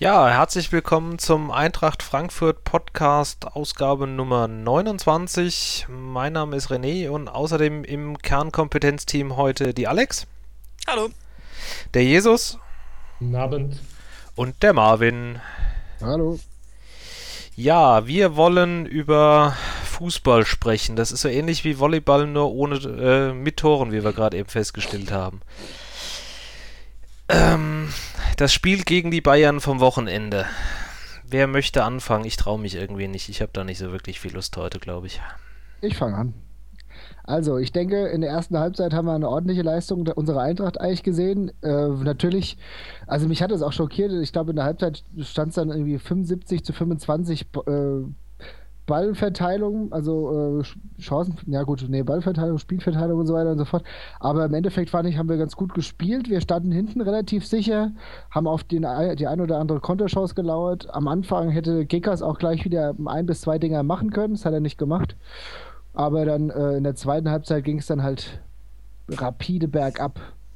Ja, herzlich willkommen zum Eintracht Frankfurt Podcast, Ausgabe Nummer 29. Mein Name ist René und außerdem im Kernkompetenzteam heute die Alex, Hallo. der Jesus Guten Abend. und der Marvin. Hallo. Ja, wir wollen über Fußball sprechen. Das ist so ähnlich wie Volleyball, nur ohne mit Toren, wie wir gerade eben festgestellt haben. Das Spiel gegen die Bayern vom Wochenende. Wer möchte anfangen? Ich traue mich irgendwie nicht. Ich habe da nicht so wirklich viel Lust heute, glaube ich. Ich fange an. Also, ich denke, in der ersten Halbzeit haben wir eine ordentliche Leistung unserer Eintracht eigentlich gesehen. Natürlich, also mich hat das auch schockiert. Ich glaube, in der Halbzeit stand es dann irgendwie 75-25 Ballverteilung, also Chancen, ja gut, nee, Ballverteilung, Spielverteilung und so weiter und so fort. Aber im Endeffekt fand ich, haben wir ganz gut gespielt. Wir standen hinten relativ sicher, haben auf die ein oder andere Konterchance gelauert. Am Anfang hätte Gekas auch gleich wieder ein bis zwei Dinger machen können, das hat er nicht gemacht. Aber dann in der zweiten Halbzeit ging es dann halt rapide bergab.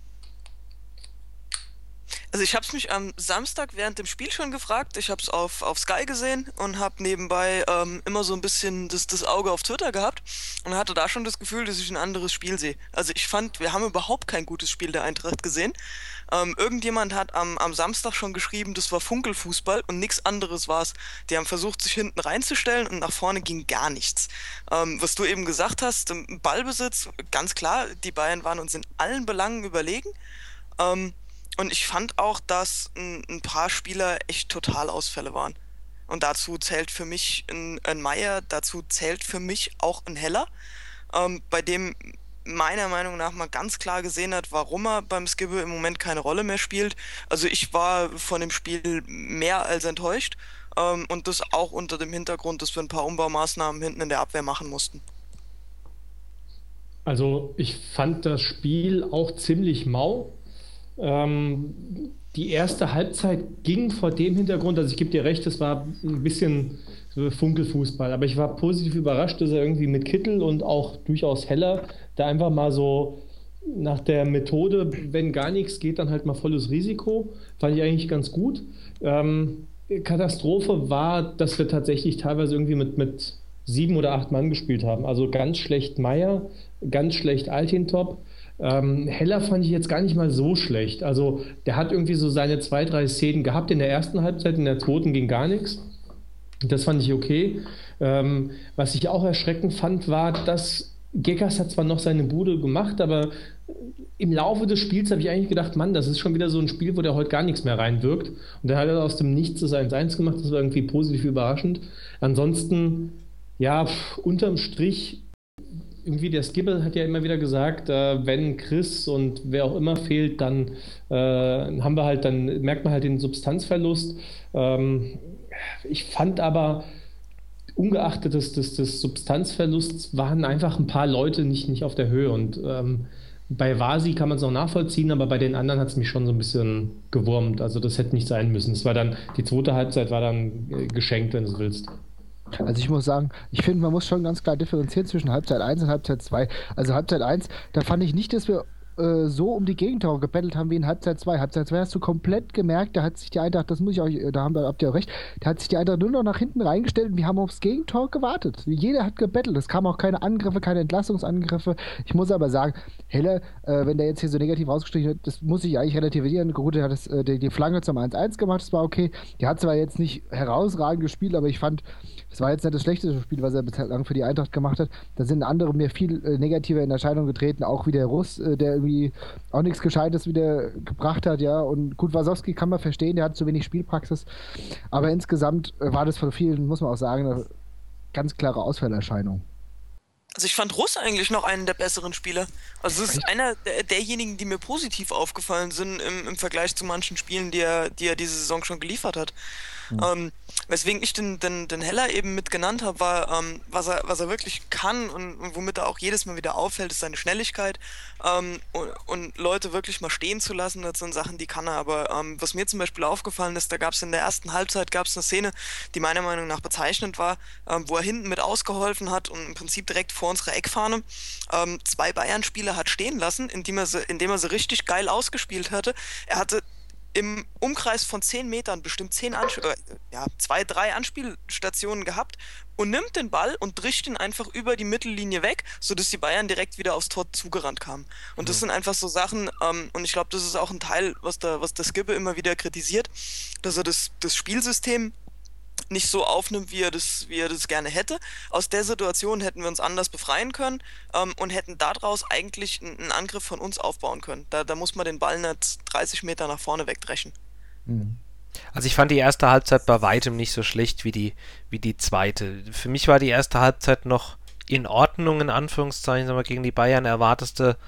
Also ich habe es mich am Samstag während dem Spiel schon gefragt. Ich habe es auf Sky gesehen und habe nebenbei immer so ein bisschen das Auge auf Twitter gehabt und hatte da schon das Gefühl, dass ich ein anderes Spiel sehe. Also ich fand, wir haben überhaupt kein gutes Spiel der Eintracht gesehen. Irgendjemand hat am Samstag schon geschrieben, das war Funkelfußball und nichts anderes war's. Die haben versucht, sich hinten reinzustellen und nach vorne ging gar nichts. Was du eben gesagt hast, im Ballbesitz, ganz klar, die Bayern waren uns in allen Belangen überlegen. Ähm, und ich fand auch, dass ein paar Spieler echt Totalausfälle waren. Und dazu zählt für mich ein Meier, dazu zählt für mich auch ein Heller, bei dem meiner Meinung nach man ganz klar gesehen hat, warum er beim Skibbe im Moment keine Rolle mehr spielt. Also ich war von dem Spiel mehr als enttäuscht, und das auch unter dem Hintergrund, dass wir ein paar Umbaumaßnahmen hinten in der Abwehr machen mussten. Also ich fand das Spiel auch ziemlich mau. Ähm, Die erste Halbzeit ging vor dem Hintergrund, also ich gebe dir recht, es war ein bisschen so Funkelfußball, aber ich war positiv überrascht, dass er irgendwie mit Kittel und auch durchaus Heller da einfach mal so nach der Methode, wenn gar nichts geht, dann halt mal volles Risiko. Fand ich eigentlich ganz gut. Katastrophe war, dass wir tatsächlich teilweise irgendwie mit 7 oder 8 Mann gespielt haben. Also ganz schlecht Meier, ganz schlecht Altintop. Heller fand ich jetzt gar nicht mal so schlecht. Also der hat irgendwie so seine 2, 3 Szenen gehabt in der ersten Halbzeit, in der zweiten ging gar nichts. Das fand ich okay. Was ich auch erschreckend fand, war, dass Gekas hat zwar noch seine Bude gemacht, aber im Laufe des Spiels habe ich eigentlich gedacht, Mann, das ist schon wieder so ein Spiel, wo der heute gar nichts mehr reinwirkt. Und der hat er aus dem Nichts das 1-1 gemacht, das war irgendwie positiv überraschend. Ansonsten, ja, unterm Strich irgendwie der Skibbe hat ja immer wieder gesagt, wenn Chris und wer auch immer fehlt, dann dann merkt man halt den Substanzverlust. Ähm, Ich fand aber, ungeachtet des Substanzverlusts, waren einfach ein paar Leute nicht auf der Höhe. Und bei Vasi kann man es noch nachvollziehen, aber bei den anderen hat es mich schon so ein bisschen gewurmt. Also das hätte nicht sein müssen. Es war dann, die zweite Halbzeit war dann geschenkt, wenn du es willst. Also ich muss sagen, ich finde, man muss schon ganz klar differenzieren zwischen Halbzeit eins und Halbzeit 2. Also Halbzeit eins, da fand ich nicht, dass wir so um die Gegentore gebettelt haben wie in Halbzeit 2. Halbzeit 2 hast du komplett gemerkt, da hat sich die Eintracht, das muss ich euch, habt ihr auch recht, da hat sich die Eintracht nur noch nach hinten reingestellt und wir haben aufs Gegentor gewartet. Jeder hat gebettelt. Es kamen auch keine Angriffe, keine Entlastungsangriffe. Ich muss aber sagen, Heller, wenn der jetzt hier so negativ rausgestrichen wird, das muss ich eigentlich relativieren. Gut, er hat die Flanke zum 1-1 gemacht, das war okay. Der hat zwar jetzt nicht herausragend gespielt, aber ich fand, das war jetzt nicht das schlechteste Spiel, was er bislang für die Eintracht gemacht hat. Da sind andere mir viel negativer in Erscheinung getreten, auch wie der Russ, der irgendwie auch nichts Gescheites wieder gebracht hat, ja. Und gut, Wasowski kann man verstehen, der hat zu wenig Spielpraxis. Aber insgesamt war das von vielen, muss man auch sagen, eine ganz klare Ausfallerscheinung. Also ich fand Russ eigentlich noch einen der besseren Spieler. Also es ist Echt? einer derjenigen, die mir positiv aufgefallen sind im Vergleich zu manchen Spielen, die er diese Saison schon geliefert hat. Hm. Weswegen ich den Heller eben mit genannt habe, war, was er wirklich kann und womit er auch jedes Mal wieder auffällt, ist seine Schnelligkeit, und Leute wirklich mal stehen zu lassen, das sind Sachen, die kann er. Aber was mir zum Beispiel aufgefallen ist, da gab es in der ersten Halbzeit gab's eine Szene, die meiner Meinung nach bezeichnend war, wo er hinten mit ausgeholfen hat und im Prinzip direkt vor unserer Eckfahne zwei Bayern-Spieler hat stehen lassen, indem er sie richtig geil ausgespielt hatte. Er hatte im Umkreis von 10 Metern bestimmt 2, 3 Anspielstationen gehabt und nimmt den Ball und drischt ihn einfach über die Mittellinie weg, sodass die Bayern direkt wieder aufs Tor zugerannt kamen. Und das sind einfach so Sachen, und ich glaube, das ist auch ein Teil, was der Skibbe immer wieder kritisiert, dass er das Spielsystem nicht so aufnimmt, wie er das gerne hätte. Aus der Situation hätten wir uns anders befreien können, und hätten daraus eigentlich einen Angriff von uns aufbauen können. Da muss man den Ball nicht 30 Meter nach vorne wegdreschen. Also ich fand die erste Halbzeit bei weitem nicht so schlecht wie die zweite. Für mich war die erste Halbzeit noch in Ordnung, in Anführungszeichen, sagen wir, gegen die Bayern erwartest du,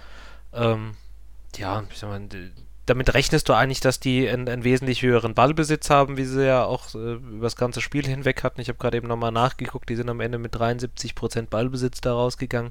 damit rechnest du eigentlich, dass die einen wesentlich höheren Ballbesitz haben, wie sie ja auch über das ganze Spiel hinweg hatten. Ich habe gerade eben nochmal nachgeguckt, die sind am Ende mit 73% Ballbesitz da rausgegangen.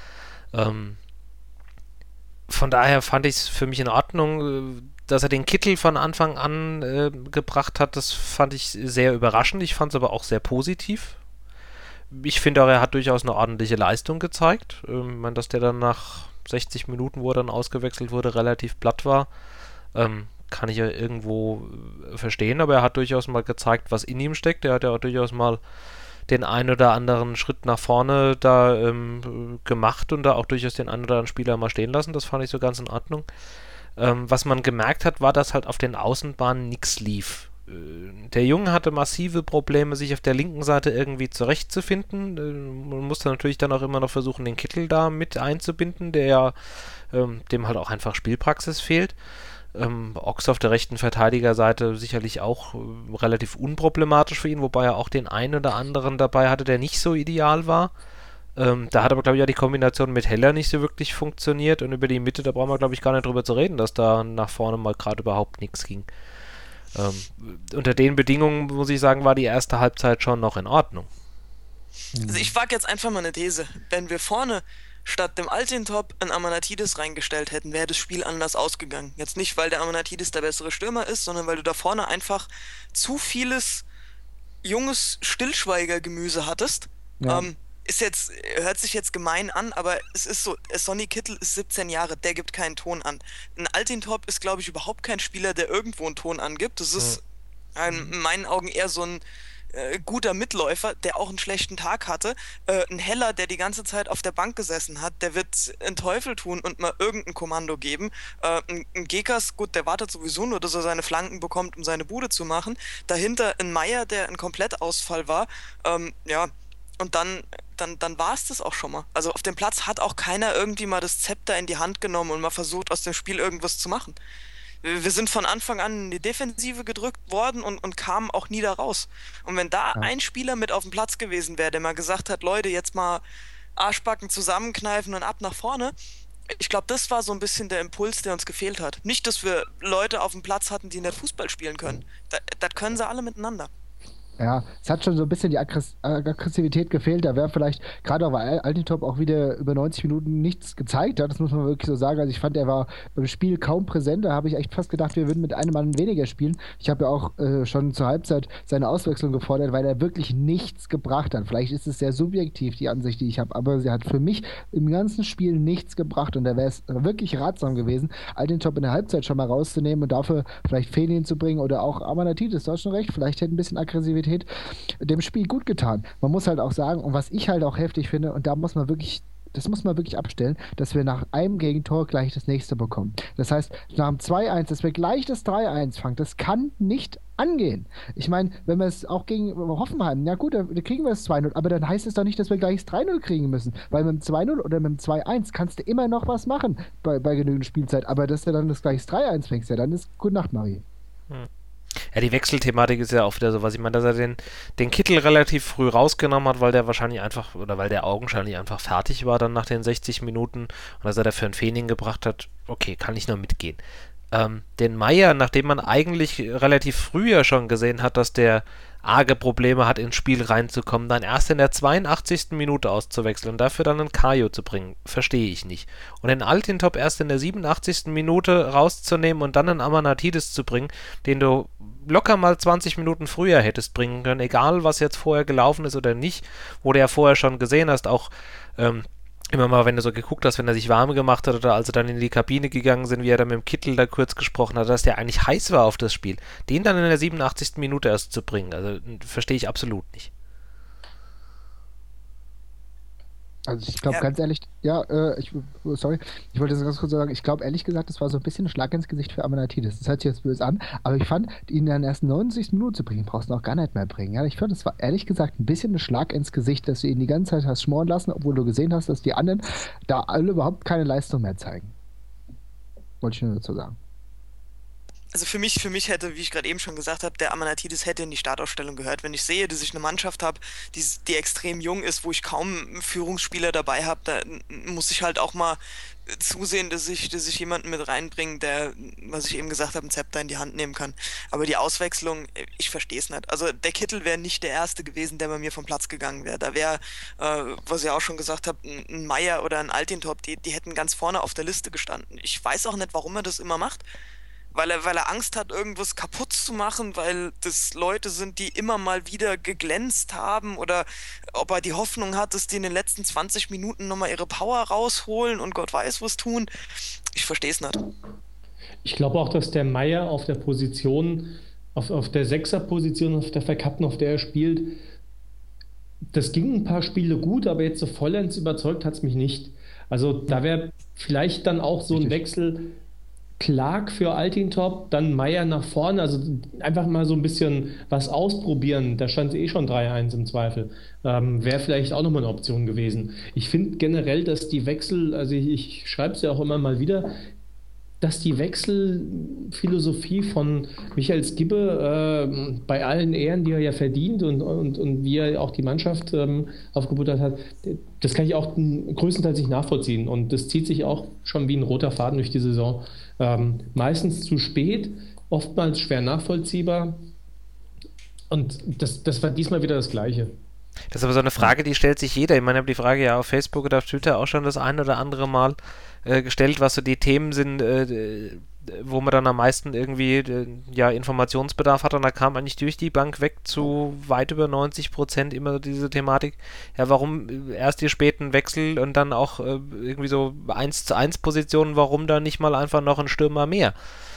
Von daher fand ich es für mich in Ordnung, dass er den Kittel von Anfang an gebracht hat. Das fand ich sehr überraschend. Ich fand es aber auch sehr positiv. Ich finde auch, er hat durchaus eine ordentliche Leistung gezeigt. Ich meine, dass der dann nach 60 Minuten, wo er dann ausgewechselt wurde, relativ platt war, kann ich ja irgendwo verstehen, aber er hat durchaus mal gezeigt, was in ihm steckt. Er hat ja auch durchaus mal den einen oder anderen Schritt nach vorne da gemacht und da auch durchaus den einen oder anderen Spieler mal stehen lassen. Das fand ich so ganz in Ordnung. Was man gemerkt hat, war, dass halt auf den Außenbahnen nichts lief. Der Junge hatte massive Probleme, sich auf der linken Seite irgendwie zurechtzufinden. Man musste natürlich dann auch immer noch versuchen, den Kittel da mit einzubinden, der ja dem halt auch einfach Spielpraxis fehlt. Ochs auf der rechten Verteidigerseite sicherlich auch relativ unproblematisch für ihn, wobei er auch den einen oder anderen dabei hatte, der nicht so ideal war. Da hat aber, glaube ich, auch die Kombination mit Heller nicht so wirklich funktioniert, und über die Mitte, da brauchen wir, glaube ich, gar nicht drüber zu reden, dass da nach vorne mal gerade überhaupt nichts ging. Unter den Bedingungen, muss ich sagen, war die erste Halbzeit schon noch in Ordnung. Also ich wage jetzt einfach mal eine These. Wenn wir vorne statt dem Altintop einen Amanatidis reingestellt hätten, wäre das Spiel anders ausgegangen. Jetzt nicht, weil der Amanatidis der bessere Stürmer ist, sondern weil du da vorne einfach zu vieles junges Stillschweigergemüse hattest. Ja. Hört sich jetzt gemein an, aber es ist so, Sonny Kittel ist 17 Jahre, der gibt keinen Ton an. Ein Altintop ist, glaube ich, überhaupt kein Spieler, der irgendwo einen Ton angibt. Das ist in meinen Augen eher so ein guter Mitläufer, der auch einen schlechten Tag hatte. Ein Heller, der die ganze Zeit auf der Bank gesessen hat, der wird einen Teufel tun und mal irgendein Kommando geben. Ein Gekas, gut, der wartet sowieso nur, dass er seine Flanken bekommt, um seine Bude zu machen. Dahinter ein Meier, der ein Komplettausfall war. Und dann war es das auch schon mal. Also auf dem Platz hat auch keiner irgendwie mal das Zepter in die Hand genommen und mal versucht, aus dem Spiel irgendwas zu machen. Wir sind von Anfang an in die Defensive gedrückt worden und kamen auch nie da raus. Und wenn da ein Spieler mit auf dem Platz gewesen wäre, der mal gesagt hat, Leute, jetzt mal Arschbacken zusammenkneifen und ab nach vorne, ich glaube, das war so ein bisschen der Impuls, der uns gefehlt hat. Nicht, dass wir Leute auf dem Platz hatten, die nicht Fußball spielen können. Das können sie alle miteinander. Ja, es hat schon so ein bisschen die Aggressivität gefehlt. Da wäre vielleicht, gerade auch weil Altintop auch wieder über 90 Minuten nichts gezeigt hat, das muss man wirklich so sagen. Also ich fand, er war beim Spiel kaum präsent. Da habe ich echt fast gedacht, wir würden mit einem Mann weniger spielen. Ich habe ja auch schon zur Halbzeit seine Auswechslung gefordert, weil er wirklich nichts gebracht hat. Vielleicht ist es sehr subjektiv, die Ansicht, die ich habe, aber sie hat für mich im ganzen Spiel nichts gebracht, und da wäre es wirklich ratsam gewesen, Altintop in der Halbzeit schon mal rauszunehmen und dafür vielleicht Fehlin zu bringen oder auch Amanatidis, du hast schon recht, vielleicht hätte ein bisschen Aggressivität dem Spiel gut getan. Man muss halt auch sagen, und was ich halt auch heftig finde, und da muss man wirklich, das muss man wirklich abstellen, dass wir nach einem Gegentor gleich das nächste bekommen. Das heißt, nach dem 2-1, dass wir gleich das 3-1 fangen, das kann nicht angehen. Ich meine, wenn wir es auch gegen Hoffenheim, ja gut, dann kriegen wir das 2-0, aber dann heißt es doch nicht, dass wir gleich das 3-0 kriegen müssen, weil mit dem 2-0 oder mit dem 2-1 kannst du immer noch was machen bei genügend Spielzeit, aber dass du dann das gleich das 3-1 fängst, ja, dann ist gute Nacht, Marie. Ja, die Wechselthematik ist ja auch wieder so, was ich meine, dass er den Kittel relativ früh rausgenommen hat, weil der wahrscheinlich einfach, oder weil der augenscheinlich einfach fertig war dann nach den 60 Minuten, und dass er dafür einen Fehlning gebracht hat, okay, kann ich nur mitgehen. Den Meier, nachdem man eigentlich relativ früh ja schon gesehen hat, dass der arge Probleme hat, ins Spiel reinzukommen, dann erst in der 82. Minute auszuwechseln und dafür dann einen Kajo zu bringen, verstehe ich nicht. Und den Altintop erst in der 87. Minute rauszunehmen und dann einen Amanatidis zu bringen, den du locker mal 20 Minuten früher hättest bringen können, egal was jetzt vorher gelaufen ist oder nicht, wo du ja vorher schon gesehen hast, auch immer mal, wenn du so geguckt hast, wenn er sich warm gemacht hat oder als sie dann in die Kabine gegangen sind, wie er dann mit dem Kittel da kurz gesprochen hat, dass der eigentlich heiß war auf das Spiel. Den dann in der 87. Minute erst zu bringen, also verstehe ich absolut nicht. Also ich glaube Ja, ganz ehrlich, sorry, ich wollte das ganz kurz sagen, ich glaube ehrlich gesagt, das war so ein bisschen ein Schlag ins Gesicht für Ammanatidis. Das hört sich jetzt böse an, aber ich fand, ihn in der ersten 90. Minute zu bringen, brauchst du noch gar nicht mehr bringen. Ja? Ich fand, das war ehrlich gesagt ein bisschen ein Schlag ins Gesicht, dass du ihn die ganze Zeit hast schmoren lassen, obwohl du gesehen hast, dass die anderen da alle überhaupt keine Leistung mehr zeigen. Wollte ich nur dazu sagen. also für mich hätte, wie ich gerade eben schon gesagt habe, der Ammanatidis hätte in die Startaufstellung gehört. Wenn ich sehe, dass ich eine Mannschaft habe, die extrem jung ist, wo ich kaum Führungsspieler dabei habe, da muss ich halt auch mal zusehen, dass ich jemanden mit reinbringe, der, was ich eben gesagt habe, ein Zepter in die Hand nehmen kann. Aber die Auswechslung, ich verstehe es nicht. Also der Kittel wäre nicht der Erste gewesen, der bei mir vom Platz gegangen wäre. Da wäre, was ich auch schon gesagt habe, ein Meier oder ein Altintop, die hätten ganz vorne auf der Liste gestanden. Ich weiß auch nicht, warum er das immer macht. Weil er Angst hat, irgendwas kaputt zu machen, weil das Leute sind, die immer mal wieder geglänzt haben oder ob er die Hoffnung hat, dass die in den letzten 20 Minuten nochmal ihre Power rausholen und Gott weiß was tun. Ich verstehe es nicht. Ich glaube auch, dass der Meier auf der Position, auf der Sechser-Position, auf der Verkappten, auf der er spielt, das ging ein paar Spiele gut, aber jetzt so vollends überzeugt hat es mich nicht. Also da wäre vielleicht dann auch so ein Richtig. Wechsel Clark für Altintop, dann Meier nach vorne, also einfach mal so ein bisschen was ausprobieren. Da stand es eh schon 3-1 im Zweifel. Wäre vielleicht auch nochmal eine Option gewesen. Ich finde generell, dass die Wechsel, also ich schreibe es ja auch immer mal wieder, dass die Wechselphilosophie von Michael Skibbe bei allen Ehren, die er ja verdient und wie er auch die Mannschaft aufgebuttert hat, das kann ich auch größtenteils nicht nachvollziehen. Und das zieht sich auch schon wie ein roter Faden durch die Saison. Meistens zu spät, oftmals schwer nachvollziehbar. Und das war diesmal wieder das Gleiche. Das ist aber so eine Frage, die stellt sich jeder. Ich meine, ich habe die Frage ja auf Facebook oder auf Twitter auch schon das ein oder andere Mal gestellt, was so die Themen sind, wo man dann am meisten irgendwie ja, Informationsbedarf hat. Und da kam eigentlich durch die Bank weg zu weit über 90% immer diese Thematik. Ja, warum erst die späten Wechsel und dann auch irgendwie so 1:1 Positionen, warum da nicht mal einfach noch ein Stürmer mehr?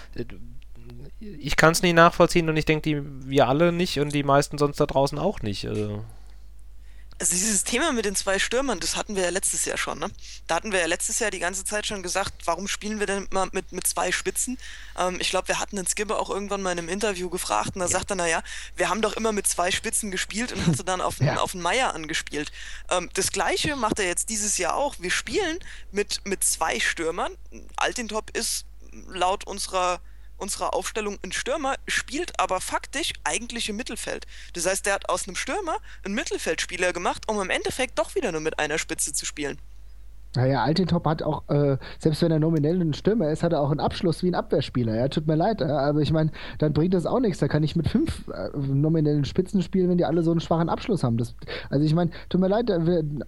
Ich kann es nicht nachvollziehen und ich denke, wir alle nicht und die meisten sonst da draußen auch nicht. Also dieses Thema mit den zwei Stürmern, das hatten wir ja letztes Jahr schon, ne? Da hatten wir ja letztes Jahr die ganze Zeit schon gesagt, warum spielen wir denn immer mit zwei Spitzen? Ich glaube, wir hatten den Skipper auch irgendwann mal in einem Interview gefragt und da sagt er, naja, wir haben doch immer mit zwei Spitzen gespielt und hatte dann Ja. auf den Meier angespielt. Das Gleiche macht er jetzt dieses Jahr auch. Wir spielen mit zwei Stürmern. Altintop ist laut unserer Aufstellung ein Stürmer, spielt aber faktisch eigentlich im Mittelfeld. Das heißt, der hat aus einem Stürmer einen Mittelfeldspieler gemacht, um im Endeffekt doch wieder nur mit einer Spitze zu spielen. Naja, Altintop hat auch, selbst wenn er nominell ein Stürmer ist, hat er auch einen Abschluss wie ein Abwehrspieler. Ja, tut mir leid, aber ich meine, dann bringt das auch nichts. Da kann ich mit 5 nominellen Spitzen spielen, wenn die alle so einen schwachen Abschluss haben. Also ich meine, tut mir leid,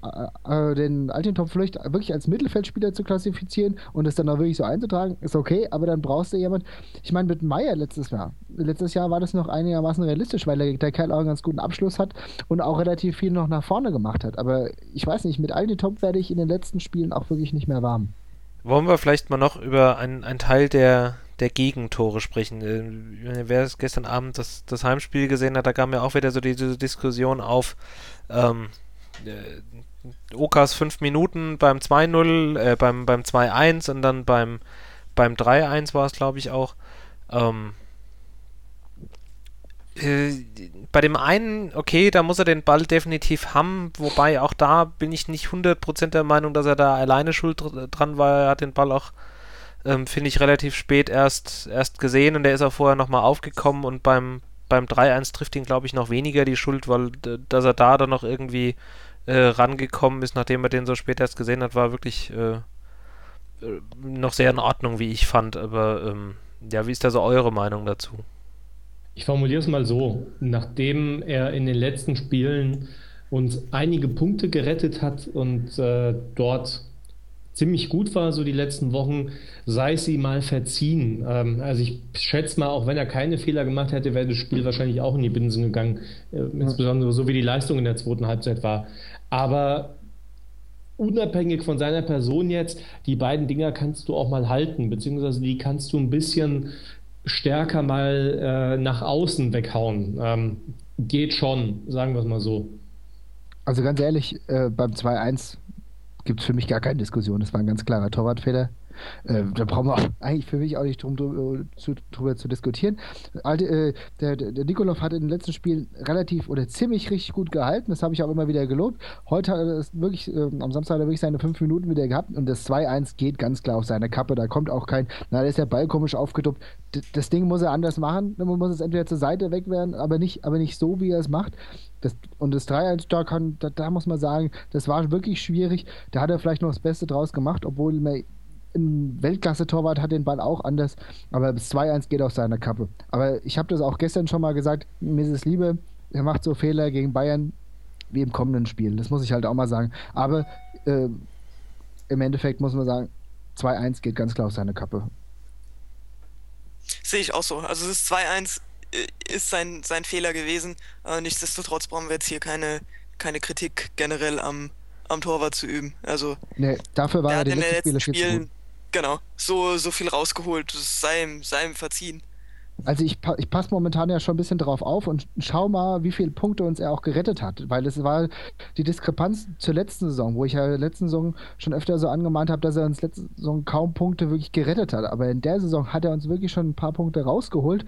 den Altintop vielleicht wirklich als Mittelfeldspieler zu klassifizieren und es dann auch wirklich so einzutragen, ist okay, aber dann brauchst du jemand. Ich meine, mit Meier letztes Jahr war das noch einigermaßen realistisch, weil der Kerl auch einen ganz guten Abschluss hat und auch relativ viel noch nach vorne gemacht hat. Aber ich weiß nicht, mit Altintop werde ich in den letzten Spielen auch wirklich nicht mehr warm. Wollen wir vielleicht mal noch über einen Teil der Gegentore sprechen? Wer es gestern Abend das Heimspiel gesehen hat, da kam ja auch wieder so diese Diskussion auf Okas 5 Minuten beim 2:0, beim 2:1 und dann beim 3:1 war es, glaube ich, auch. Ähm, bei dem einen, okay, da muss er den Ball definitiv haben, wobei auch da bin ich nicht 100% der Meinung, dass er da alleine schuld dran war. Er hat den Ball auch, finde ich, relativ spät erst gesehen und der ist auch vorher nochmal aufgekommen und beim 3:1 trifft ihn, glaube ich, noch weniger die Schuld, weil dass er da dann noch irgendwie rangekommen ist, nachdem er den so spät erst gesehen hat, war wirklich noch sehr in Ordnung, wie ich fand. Aber ja, wie ist da so eure Meinung dazu? Ich formuliere es mal so, nachdem er in den letzten Spielen uns einige Punkte gerettet hat und dort ziemlich gut war, so die letzten Wochen, sei es ihm mal verziehen. Also ich schätze mal, auch wenn er keine Fehler gemacht hätte, wäre das Spiel wahrscheinlich auch in die Binsen gegangen, insbesondere so wie die Leistung in der zweiten Halbzeit war. Aber unabhängig von seiner Person jetzt, die beiden Dinger kannst du auch mal halten, beziehungsweise die kannst du ein bisschen stärker mal nach außen weghauen. Geht schon, sagen wir es mal so. Also ganz ehrlich, beim 2-1 gibt es für mich gar keine Diskussion. Das war ein ganz klarer Torwartfehler. Da brauchen wir eigentlich für mich auch nicht drüber zu diskutieren. Der Nikolov hat in den letzten Spielen relativ oder ziemlich richtig gut gehalten. Das habe ich auch immer wieder gelobt. Heute hat er es wirklich, am Samstag hat er wirklich seine 5 Minuten wieder gehabt und das 2-1 geht ganz klar auf seine Kappe. Da kommt auch da ist der Ball komisch aufgeduppt. Das Ding muss er anders machen. Man muss es entweder zur Seite wegwerfen, aber nicht so, wie er es macht. Und das 3-1 da muss man sagen, das war wirklich schwierig. Da hat er vielleicht noch das Beste draus gemacht, obwohl ein Weltklasse-Torwart hat den Ball auch anders, aber das 2-1 geht auf seine Kappe. Aber ich habe das auch gestern schon mal gesagt, mir ist es lieber, er macht so Fehler gegen Bayern wie im kommenden Spiel. Das muss ich halt auch mal sagen. Aber im Endeffekt muss man sagen, 2-1 geht ganz klar auf seine Kappe. Sehe ich auch so. Also das 2-1 ist sein Fehler gewesen. Nichtsdestotrotz brauchen wir jetzt hier keine Kritik generell am Torwart zu üben. Also Nee, dafür war der er hat die in den letzten letzten Spiele viel zu gut. Spielen genau so viel rausgeholt. Das sei ihm verziehen. Also ich passe momentan ja schon ein bisschen drauf auf und schau mal, wie viele Punkte uns er auch gerettet hat. Weil es war die Diskrepanz zur letzten Saison, wo ich ja letzten Saison schon öfter so angemahnt habe, dass er uns letzte Saison kaum Punkte wirklich gerettet hat. Aber in der Saison hat er uns wirklich schon ein paar Punkte rausgeholt,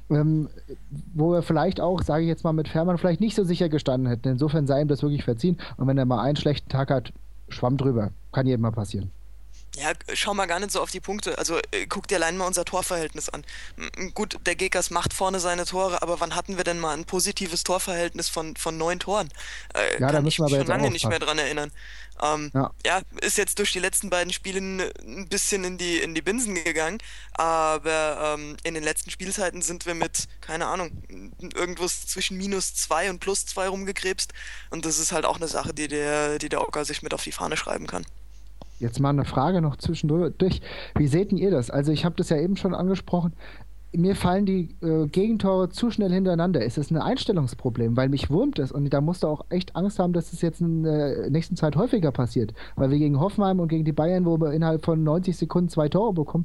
wo er vielleicht auch, sage ich jetzt mal mit Fährmann, vielleicht nicht so sicher gestanden hätte. Insofern sei ihm das wirklich verziehen. Und wenn er mal einen schlechten Tag hat, schwamm drüber. Kann jedem mal passieren. Ja, schau mal gar nicht so auf die Punkte. Also guck dir allein mal unser Torverhältnis an. Gut, der Gekas macht vorne seine Tore, aber wann hatten wir denn mal ein positives Torverhältnis von 9 Toren? Ja, da Kann müssen ich wir mich aber schon jetzt auch lange nicht mehr aufpassen. dran erinnern. Ja. Ja, ist jetzt durch die letzten beiden Spiele ein bisschen in die Binsen gegangen, aber in den letzten Spielzeiten sind wir mit, keine Ahnung, irgendwas zwischen -2 und +2 rumgekrebst und das ist halt auch eine Sache, die der Ocker sich mit auf die Fahne schreiben kann. Jetzt mal eine Frage noch zwischendurch. Wie seht denn ihr das? Also ich habe das ja eben schon angesprochen. Mir fallen die Gegentore zu schnell hintereinander. Ist das ein Einstellungsproblem? Weil mich wurmt es und da musst du auch echt Angst haben, dass das jetzt in der nächsten Zeit häufiger passiert. Weil wir gegen Hoffenheim und gegen die Bayern, wo wir innerhalb von 90 Sekunden 2 Tore bekommen,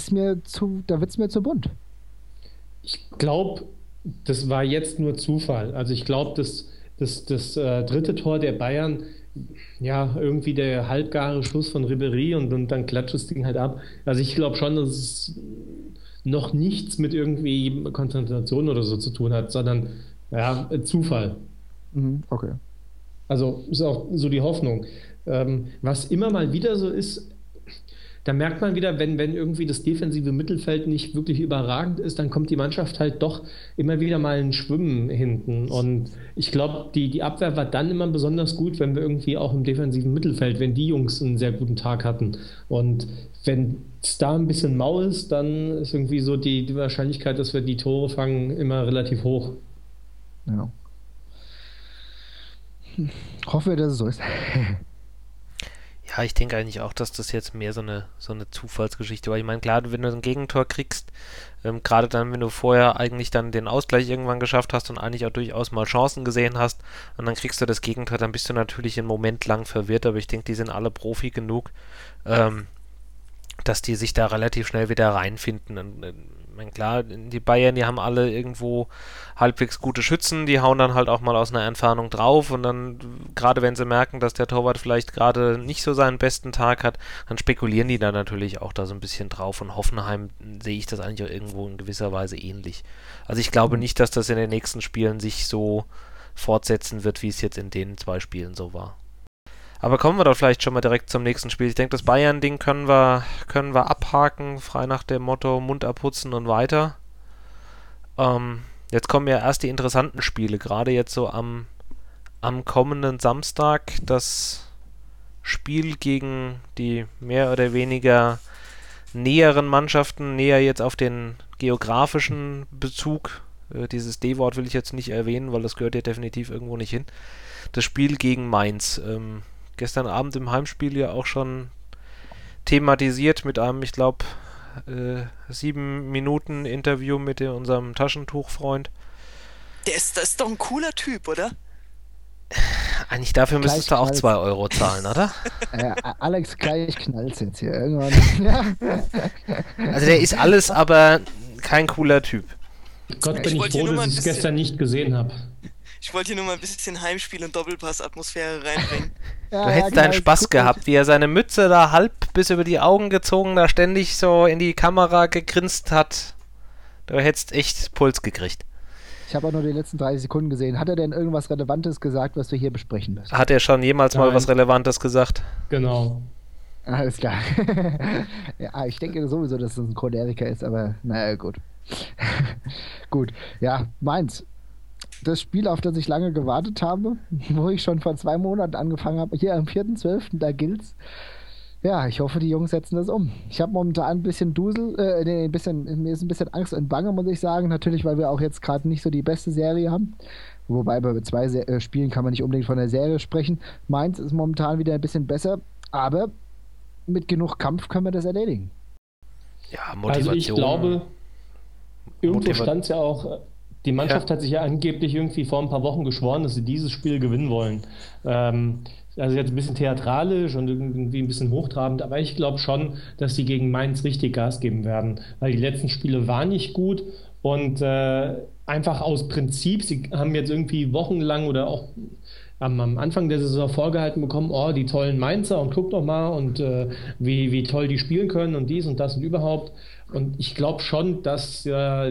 da wird es mir zu bunt. Ich glaube, das war jetzt nur Zufall. Also ich glaube, das dritte Tor der Bayern, ja, irgendwie der halbgare Schuss von Ribéry und dann klatscht das Ding halt ab. Also ich glaube schon, dass es noch nichts mit irgendwie Konzentration oder so zu tun hat, sondern ja, Zufall. Mhm, okay. Also ist auch so die Hoffnung. Was immer mal wieder so ist, da merkt man wieder, wenn irgendwie das defensive Mittelfeld nicht wirklich überragend ist, dann kommt die Mannschaft halt doch immer wieder mal ein Schwimmen hinten. Und ich glaube, die Abwehr war dann immer besonders gut, wenn wir irgendwie auch im defensiven Mittelfeld, wenn die Jungs einen sehr guten Tag hatten. Und wenn es da ein bisschen mau ist, dann ist irgendwie so die Wahrscheinlichkeit, dass wir die Tore fangen, immer relativ hoch. Ja. Hoffen wir, dass es so ist. Ja, ich denke eigentlich auch, dass das jetzt mehr so eine Zufallsgeschichte war. Ich meine, klar, wenn du ein Gegentor kriegst, gerade dann, wenn du vorher eigentlich dann den Ausgleich irgendwann geschafft hast und eigentlich auch durchaus mal Chancen gesehen hast und dann kriegst du das Gegentor, dann bist du natürlich einen Moment lang verwirrt, aber ich denke, die sind alle Profi genug, dass die sich da relativ schnell wieder reinfinden. Und, ich meine, klar, die Bayern, die haben alle irgendwo halbwegs gute Schützen, die hauen dann halt auch mal aus einer Entfernung drauf und dann, gerade wenn sie merken, dass der Torwart vielleicht gerade nicht so seinen besten Tag hat, dann spekulieren die da natürlich auch da so ein bisschen drauf und Hoffenheim sehe ich das eigentlich auch irgendwo in gewisser Weise ähnlich. Also ich glaube nicht, dass das in den nächsten Spielen sich so fortsetzen wird, wie es jetzt in den 2 Spielen so war. Aber kommen wir doch vielleicht schon mal direkt zum nächsten Spiel. Ich denke, das Bayern-Ding können wir abhaken, frei nach dem Motto Mund abputzen und weiter. Jetzt kommen ja erst die interessanten Spiele, gerade jetzt so am kommenden Samstag das Spiel gegen die mehr oder weniger näheren Mannschaften, näher jetzt auf den geografischen Bezug. Dieses D-Wort will ich jetzt nicht erwähnen, weil das gehört ja definitiv irgendwo nicht hin. Das Spiel gegen Mainz. Gestern Abend im Heimspiel ja auch schon thematisiert mit einem, ich glaube, 7 Minuten Interview mit unserem Taschentuchfreund. Das ist doch ein cooler Typ, oder? Eigentlich dafür müsstest du auch 2 Euro zahlen, oder? Alex, gleich knallt's jetzt hier irgendwann. Ja. Also der ist alles, aber kein cooler Typ. Gott, bin ich froh, dass ich es gestern nicht gesehen habe. Ich wollte hier nur mal ein bisschen Heimspiel- und Doppelpass-Atmosphäre reinbringen. Du hättest deinen Spaß gehabt, wie er seine Mütze da halb bis über die Augen gezogen, da ständig so in die Kamera gegrinst hat. Du hättest echt Puls gekriegt. Ich habe auch nur die letzten 30 Sekunden gesehen. Hat er denn irgendwas Relevantes gesagt, was wir hier besprechen müssen? Hat er schon jemals mal was Relevantes gesagt? Genau. Alles klar. Ja, ich denke sowieso, dass es ein Choleriker ist, aber naja, gut. Gut, ja, Mainz. Das Spiel, auf das ich lange gewartet habe, wo ich schon vor 2 Monaten angefangen habe, hier am 4.12., da gilt's. Ja, ich hoffe, die Jungs setzen das um. Ich habe momentan ein bisschen mir ist ein bisschen Angst und Bange, muss ich sagen. Natürlich, weil wir auch jetzt gerade nicht so die beste Serie haben. Wobei bei 2 Spielen kann man nicht unbedingt von der Serie sprechen. Mainz ist momentan wieder ein bisschen besser, aber mit genug Kampf können wir das erledigen. Ja, Motivation. Also ich glaube, irgendwo stand es ja auch, die Mannschaft hat sich ja angeblich irgendwie vor ein paar Wochen geschworen, dass sie dieses Spiel gewinnen wollen. Also jetzt ein bisschen theatralisch und irgendwie ein bisschen hochtrabend, aber ich glaube schon, dass sie gegen Mainz richtig Gas geben werden, weil die letzten Spiele waren nicht gut und einfach aus Prinzip, sie haben jetzt irgendwie wochenlang oder auch am Anfang der Saison vorgehalten bekommen, oh, die tollen Mainzer und guck doch mal und wie toll die spielen können und dies und das und überhaupt. Und ich glaube schon, dass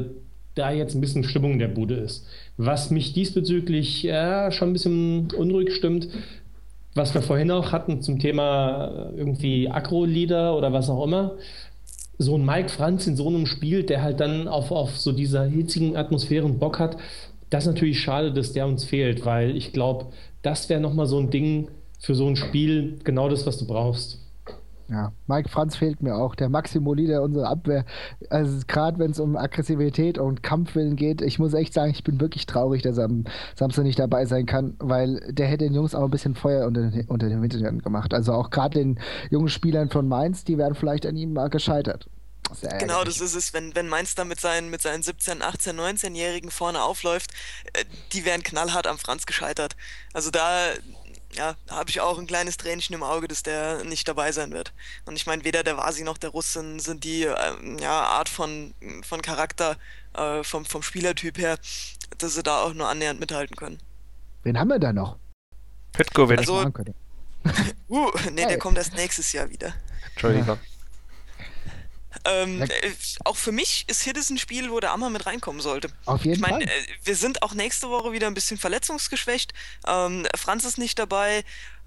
da jetzt ein bisschen Stimmung in der Bude ist. Was mich diesbezüglich schon ein bisschen unruhig stimmt, was wir vorhin auch hatten zum Thema irgendwie Agro-Leader oder was auch immer. So ein Mike Franz in so einem Spiel, der halt dann auf so dieser hitzigen Atmosphären Bock hat, das ist natürlich schade, dass der uns fehlt, weil ich glaube, das wäre nochmal so ein Ding für so ein Spiel, genau das, was du brauchst. Ja, Mike Franz fehlt mir auch, der Maximo-Leader unserer Abwehr. Also gerade wenn es um Aggressivität und Kampfwillen geht, ich muss echt sagen, ich bin wirklich traurig, dass er am Samstag nicht dabei sein kann, weil der hätte den Jungs auch ein bisschen Feuer unter den Hintern gemacht. Also auch gerade den jungen Spielern von Mainz, die wären vielleicht an ihm mal gescheitert. Genau, das ist es, wenn Mainz da mit seinen 17, 18, 19-Jährigen vorne aufläuft, die wären knallhart am Franz gescheitert. Also da habe ich auch ein kleines Tränchen im Auge, dass der nicht dabei sein wird. Und ich meine, weder der Vasi noch der Russ sind die Art von Charakter vom Spielertyp her, dass sie da auch nur annähernd mithalten können. Wen haben wir da noch? Petkovic. Also, der kommt erst nächstes Jahr wieder. Entschuldigung. Auch für mich ist hier das ein Spiel, wo der Ammer mit reinkommen sollte. Auf jeden Fall. Wir sind auch nächste Woche wieder ein bisschen verletzungsgeschwächt. Franz ist nicht dabei.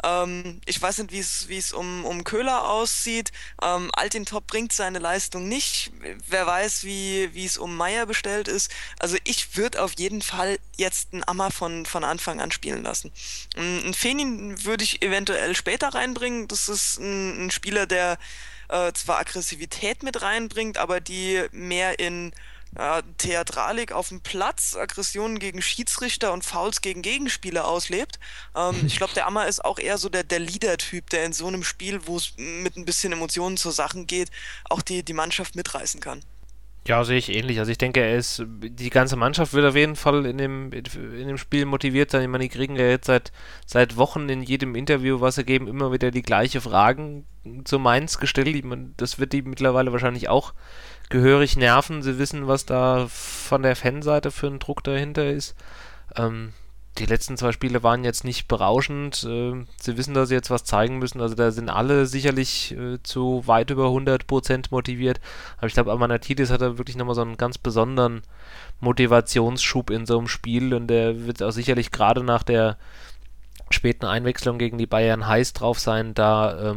Ich weiß nicht, wie es um Köhler aussieht. Altintop bringt seine Leistung nicht. Wer weiß, wie es um Meier bestellt ist. Also ich würde auf jeden Fall jetzt einen Ammer von Anfang an spielen lassen. Einen Fenin würde ich eventuell später reinbringen. Das ist ein Spieler, der zwar Aggressivität mit reinbringt, aber die mehr in Theatralik auf dem Platz, Aggressionen gegen Schiedsrichter und Fouls gegen Gegenspieler auslebt. Ich glaube, der Ammer ist auch eher so der Leader-Typ, der in so einem Spiel, wo es mit ein bisschen Emotionen zur Sachen geht, auch die Mannschaft mitreißen kann. Ja, sehe ich ähnlich. Also ich denke, die ganze Mannschaft wird auf jeden Fall in dem Spiel motiviert sein. Ich meine, die kriegen ja jetzt seit Wochen in jedem Interview, was sie geben, immer wieder die gleiche Fragen zu Mainz gestellt. Ich meine, das wird die mittlerweile wahrscheinlich auch gehörig nerven. Sie wissen, was da von der Fanseite für ein Druck dahinter ist. Die letzten 2 Spiele waren jetzt nicht berauschend. Sie wissen, dass sie jetzt was zeigen müssen. Also da sind alle sicherlich zu weit über 100% motiviert. Aber ich glaube, Amanatidis hat da wirklich nochmal so einen ganz besonderen Motivationsschub in so einem Spiel. Und der wird auch sicherlich gerade nach der späten Einwechslung gegen die Bayern heiß drauf sein, da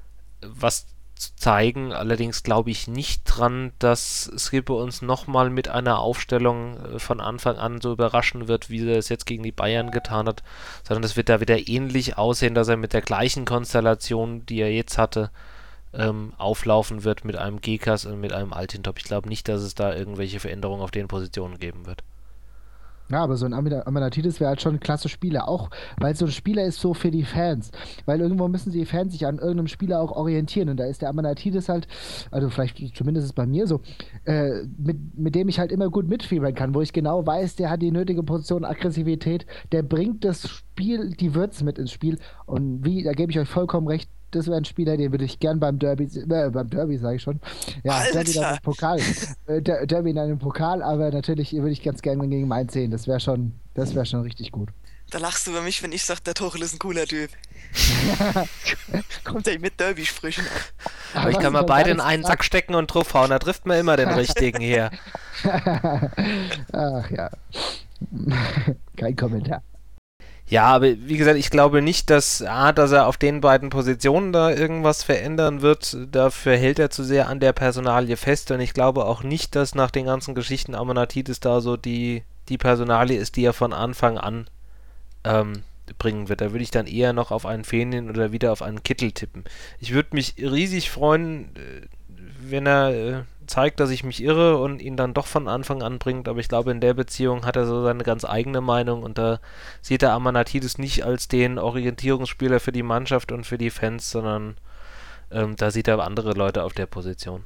was zu zeigen. Allerdings glaube ich nicht dran, dass Skipper uns nochmal mit einer Aufstellung von Anfang an so überraschen wird, wie er es jetzt gegen die Bayern getan hat, sondern es wird da wieder ähnlich aussehen, dass er mit der gleichen Konstellation, die er jetzt hatte, auflaufen wird mit einem Gekas und mit einem Altintop. Ich glaube nicht, dass es da irgendwelche Veränderungen auf den Positionen geben wird. Ja, aber so ein Amanatidis wäre halt schon ein klasse Spieler, auch weil so ein Spieler ist so für die Fans, weil irgendwo müssen die Fans sich an irgendeinem Spieler auch orientieren und da ist der Amanatidis halt, also vielleicht zumindest ist es bei mir so, mit dem ich halt immer gut mitfiebern kann, wo ich genau weiß, der hat die nötige Position Aggressivität, der bringt das Spiel die Würze mit ins Spiel. Und da gebe ich euch vollkommen recht, das wäre ein Spieler, den würde ich gern beim Derby sage ich schon. Ja, Derby dann im Pokal. Derby dann im Pokal, aber natürlich würde ich ganz gerne gegen Mainz sehen. Das wäre schon richtig gut. Da lachst du über mich, wenn ich sage, der Tuchel ist ein cooler Typ. Kommt er mit Derby-Sprüchen. Aber ich kann mal beide in einen Sack stecken und draufhauen, da trifft man immer den richtigen hier. Ach ja. Kein Kommentar. Ja, aber wie gesagt, ich glaube nicht, dass er auf den beiden Positionen da irgendwas verändern wird. Dafür hält er zu sehr an der Personalie fest und ich glaube auch nicht, dass nach den ganzen Geschichten Ammonatidis da so die Personalie ist, die er von Anfang an bringen wird. Da würde ich dann eher noch auf einen Fähnchen oder wieder auf einen Kittel tippen. Ich würde mich riesig freuen, wenn er zeigt, dass ich mich irre und ihn dann doch von Anfang an bringt, aber ich glaube, in der Beziehung hat er so seine ganz eigene Meinung und da sieht er Ammonatidis nicht als den Orientierungsspieler für die Mannschaft und für die Fans, sondern da sieht er andere Leute auf der Position.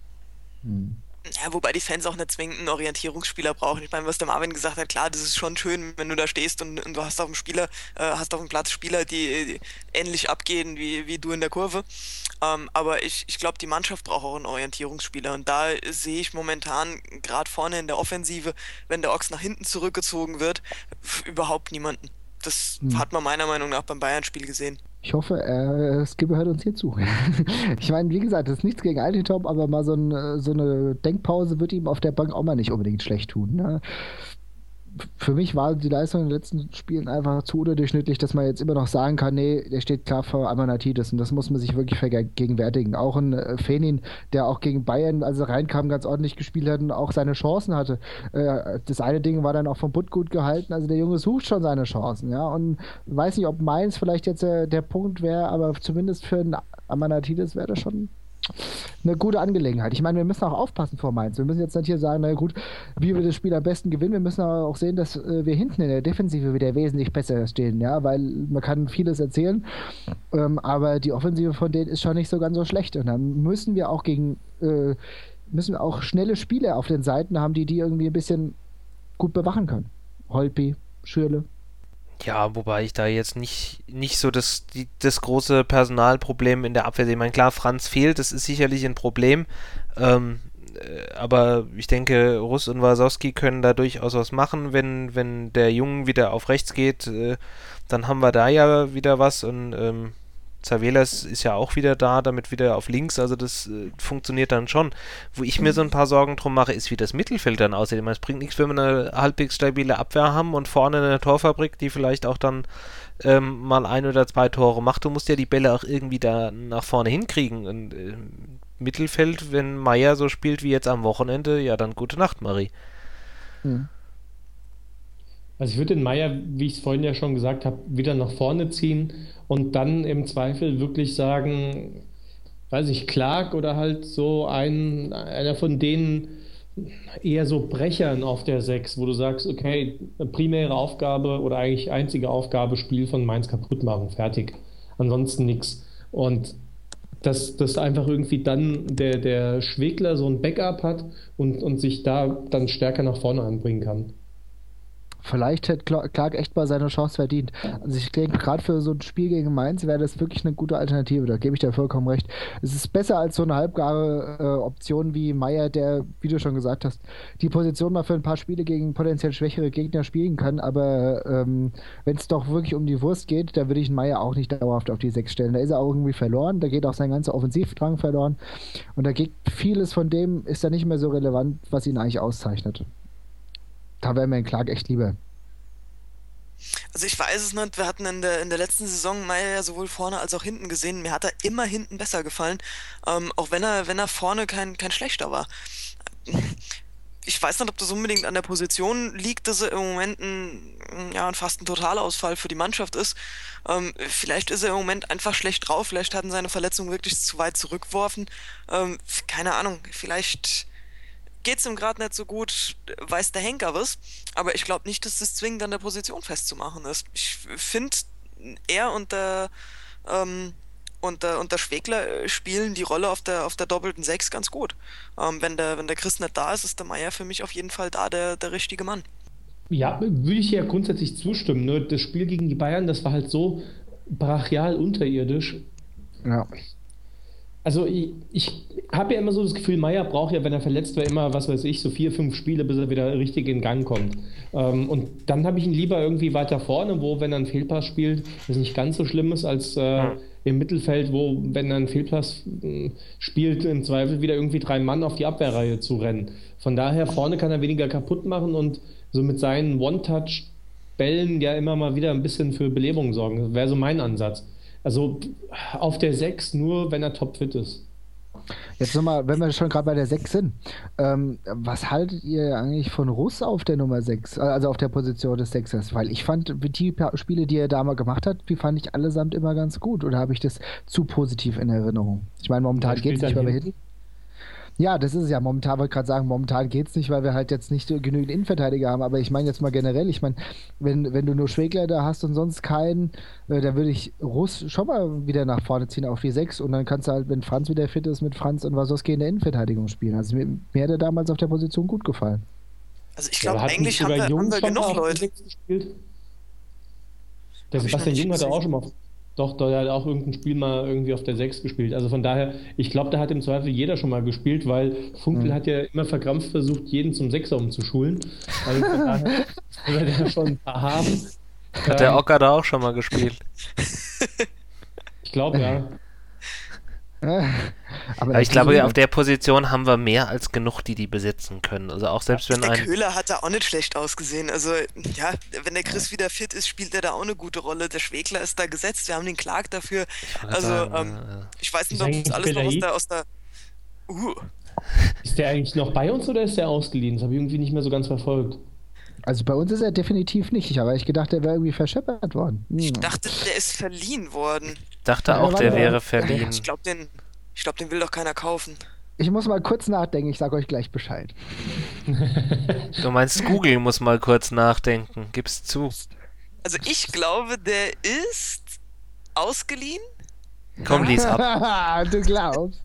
Ja, wobei die Fans auch nicht zwingend einen Orientierungsspieler brauchen. Ich meine, was der Marvin gesagt hat, klar, das ist schon schön, wenn du da stehst und du hast auf dem Platz Spieler, die ähnlich abgehen wie du in der Kurve. Aber ich glaube, die Mannschaft braucht auch einen Orientierungsspieler. Und da sehe ich momentan, gerade vorne in der Offensive, wenn der Ochs nach hinten zurückgezogen wird, überhaupt niemanden. Das hat man meiner Meinung nach beim Bayern-Spiel gesehen. Ich hoffe, Skipper hört uns hier zu. Ich meine, wie gesagt, das ist nichts gegen Altintop, aber mal so eine Denkpause wird ihm auf der Bank auch mal nicht unbedingt schlecht tun. Ne? Für mich war die Leistung in den letzten Spielen einfach zu unterdurchschnittlich, dass man jetzt immer noch sagen kann, nee, der steht klar vor Ammonatidis und das muss man sich wirklich vergegenwärtigen. Auch ein Fenin, der auch gegen Bayern, als er reinkam, ganz ordentlich gespielt hat und auch seine Chancen hatte. Das eine Ding war dann auch vom Butt gut gehalten, also der Junge sucht schon seine Chancen, ja, und weiß nicht, ob Mainz vielleicht jetzt der Punkt wäre, aber zumindest für einen Ammonatidis wäre das schon eine gute Angelegenheit. Ich meine, wir müssen auch aufpassen vor Mainz. Wir müssen jetzt nicht hier sagen, na gut, wie wir das Spiel am besten gewinnen. Wir müssen aber auch sehen, dass wir hinten in der Defensive wieder wesentlich besser stehen, ja, weil man kann vieles erzählen, aber die Offensive von denen ist schon nicht so ganz so schlecht. Und dann müssen wir auch müssen wir auch schnelle Spieler auf den Seiten haben, die irgendwie ein bisschen gut bewachen können. Holpi, Schürrle. Ja, wobei ich da jetzt nicht so das große Personalproblem in der Abwehr sehe. Ich meine, klar, Franz fehlt, das ist sicherlich ein Problem, aber ich denke, Russ und Wasowski können da durchaus was machen, wenn der Jung wieder auf rechts geht, dann haben wir da ja wieder was und Zavelas ist ja auch wieder da, damit wieder auf links, also das funktioniert dann schon. Wo ich mir so ein paar Sorgen drum mache, ist, wie das Mittelfeld dann aussieht. Ich meine, es bringt nichts, wenn wir eine halbwegs stabile Abwehr haben und vorne eine Torfabrik, die vielleicht auch dann mal 1 oder 2 Tore macht. Du musst ja die Bälle auch irgendwie da nach vorne hinkriegen. Und Mittelfeld, wenn Meier so spielt wie jetzt am Wochenende, ja dann gute Nacht, Marie. Also ich würde den Meier, wie ich es vorhin ja schon gesagt habe, wieder nach vorne ziehen und dann im Zweifel wirklich sagen, weiß ich, Clark oder halt so einer von denen eher so Brechern auf der 6, wo du sagst, okay, primäre Aufgabe oder eigentlich einzige Aufgabe, Spiel von Mainz kaputt machen, fertig. Ansonsten nichts. Und dass einfach irgendwie dann der Schwegler so ein Backup hat und sich da dann stärker nach vorne anbringen kann. Vielleicht hätte Clark echt mal seine Chance verdient. Also ich denke, gerade für so ein Spiel gegen Mainz wäre das wirklich eine gute Alternative. Da gebe ich dir vollkommen recht. Es ist besser als so eine halbgare Option wie Meier, der, wie du schon gesagt hast, die Position mal für ein paar Spiele gegen potenziell schwächere Gegner spielen kann. Aber wenn es doch wirklich um die Wurst geht, da würde ich einen Meier auch nicht dauerhaft auf die 6 stellen. Da ist er auch irgendwie verloren. Da geht auch sein ganzer Offensivdrang verloren. Und da geht vieles von dem, ist da nicht mehr so relevant, was ihn eigentlich auszeichnet. Da wäre mir ein Clark echt lieber. Also ich weiß es nicht, wir hatten in der letzten Saison Meier ja sowohl vorne als auch hinten gesehen. Mir hat er immer hinten besser gefallen, auch wenn er vorne kein schlechter war. Ich weiß nicht, ob das unbedingt an der Position liegt, dass er im Moment fast ein Totalausfall für die Mannschaft ist. Vielleicht ist er im Moment einfach schlecht drauf, vielleicht hatten seine Verletzungen wirklich zu weit zurückgeworfen. Keine Ahnung, vielleicht geht's ihm gerade nicht so gut, weiß der Henker was, aber ich glaube nicht, dass das zwingend an der Position festzumachen ist. Ich finde, er und der Schwegler spielen die Rolle auf der doppelten 6 ganz gut. Wenn der Chris nicht da ist, ist der Meier für mich auf jeden Fall da der richtige Mann. Ja, würde ich ja grundsätzlich zustimmen. Nur das Spiel gegen die Bayern, das war halt so brachial unterirdisch. Ja. Also ich habe ja immer so das Gefühl, Meier braucht ja, wenn er verletzt war, immer, was weiß ich, so 4, 5 Spiele, bis er wieder richtig in Gang kommt. Und dann habe ich ihn lieber irgendwie weiter vorne, wo, wenn er einen Fehlpass spielt, das nicht ganz so schlimm ist, als Hm. im Mittelfeld, wo, wenn er einen Fehlpass spielt, im Zweifel wieder irgendwie 3 Mann auf die Abwehrreihe zu rennen. Von daher, vorne kann er weniger kaputt machen und so mit seinen One-Touch-Bällen ja immer mal wieder ein bisschen für Belebung sorgen. Das wäre so mein Ansatz. Also auf der 6 nur, wenn er topfit ist. Jetzt nochmal, wenn wir schon gerade bei der 6 sind, was haltet ihr eigentlich von Russ auf der Nummer 6, also auf der Position des Sechsers? Weil ich fand, die Spiele, die er da mal gemacht hat, die fand ich allesamt immer ganz gut. Oder habe ich das zu positiv in Erinnerung? Ich meine, Wer momentan geht es spielt nicht, dann weil wir hinten? ja, das ist es ja. Momentan wollte ich gerade sagen, momentan geht es nicht, weil wir halt jetzt nicht so genügend Innenverteidiger haben. Aber ich meine jetzt mal generell, ich meine, wenn du nur Schwegler da hast und sonst keinen, dann würde ich Russ schon mal wieder nach vorne ziehen auf die 6 und dann kannst du halt, wenn Franz wieder fit ist, mit Franz und Wasowski in der Innenverteidigung spielen. Also mir hat er damals auf der Position gut gefallen. Also ich Ja, aber glaube, hat nicht eigentlich haben sogar haben Jung wir schon mal genug auf der Leute. 6 gespielt? Der Habe ich noch Sebastian nicht Jung hat auch gesehen. schon mal, doch, der hat auch irgendein Spiel mal irgendwie auf der 6 gespielt. Also von daher, ich glaube, da hat im Zweifel jeder schon mal gespielt, weil Funkel Hm. hat ja immer verkrampft versucht, jeden zum Sechser umzuschulen. Also von daher wird er schon ein paar haben. Hat der Ähm, Ocker da auch schon mal gespielt? Ich glaube, ja. Aber Aber das ich ist glaube, auf super. der Position haben wir mehr als genug, die besetzen können. Also auch selbst Ach, wenn der ein... Köhler hat da auch nicht schlecht ausgesehen. Also, ja, wenn der Chris wieder fit ist, spielt er da auch eine gute Rolle. Der Schwegler ist da gesetzt. Wir haben den Clark dafür. Ich wollte gerade Also, sagen, ich weiß nicht, Ist ob das eigentlich alles noch Belaid, uh, ist der eigentlich noch bei uns oder ist der ausgeliehen? Das habe ich irgendwie nicht mehr so ganz verfolgt. Also bei uns ist er definitiv nicht, aber ich gedacht, er wäre irgendwie verscheppert worden. ich Hm. dachte, der ist verliehen worden. dachte Ja, auch, warte der mal. wäre Okay. Ich verliehen. glaube, ich glaube, den will doch keiner kaufen. Ich muss mal kurz nachdenken, ich sage euch gleich Bescheid. Du meinst, Google muss mal kurz nachdenken. Gib's zu. Also, ich glaube, der ist ausgeliehen. Komm, lies ab. Du glaubst.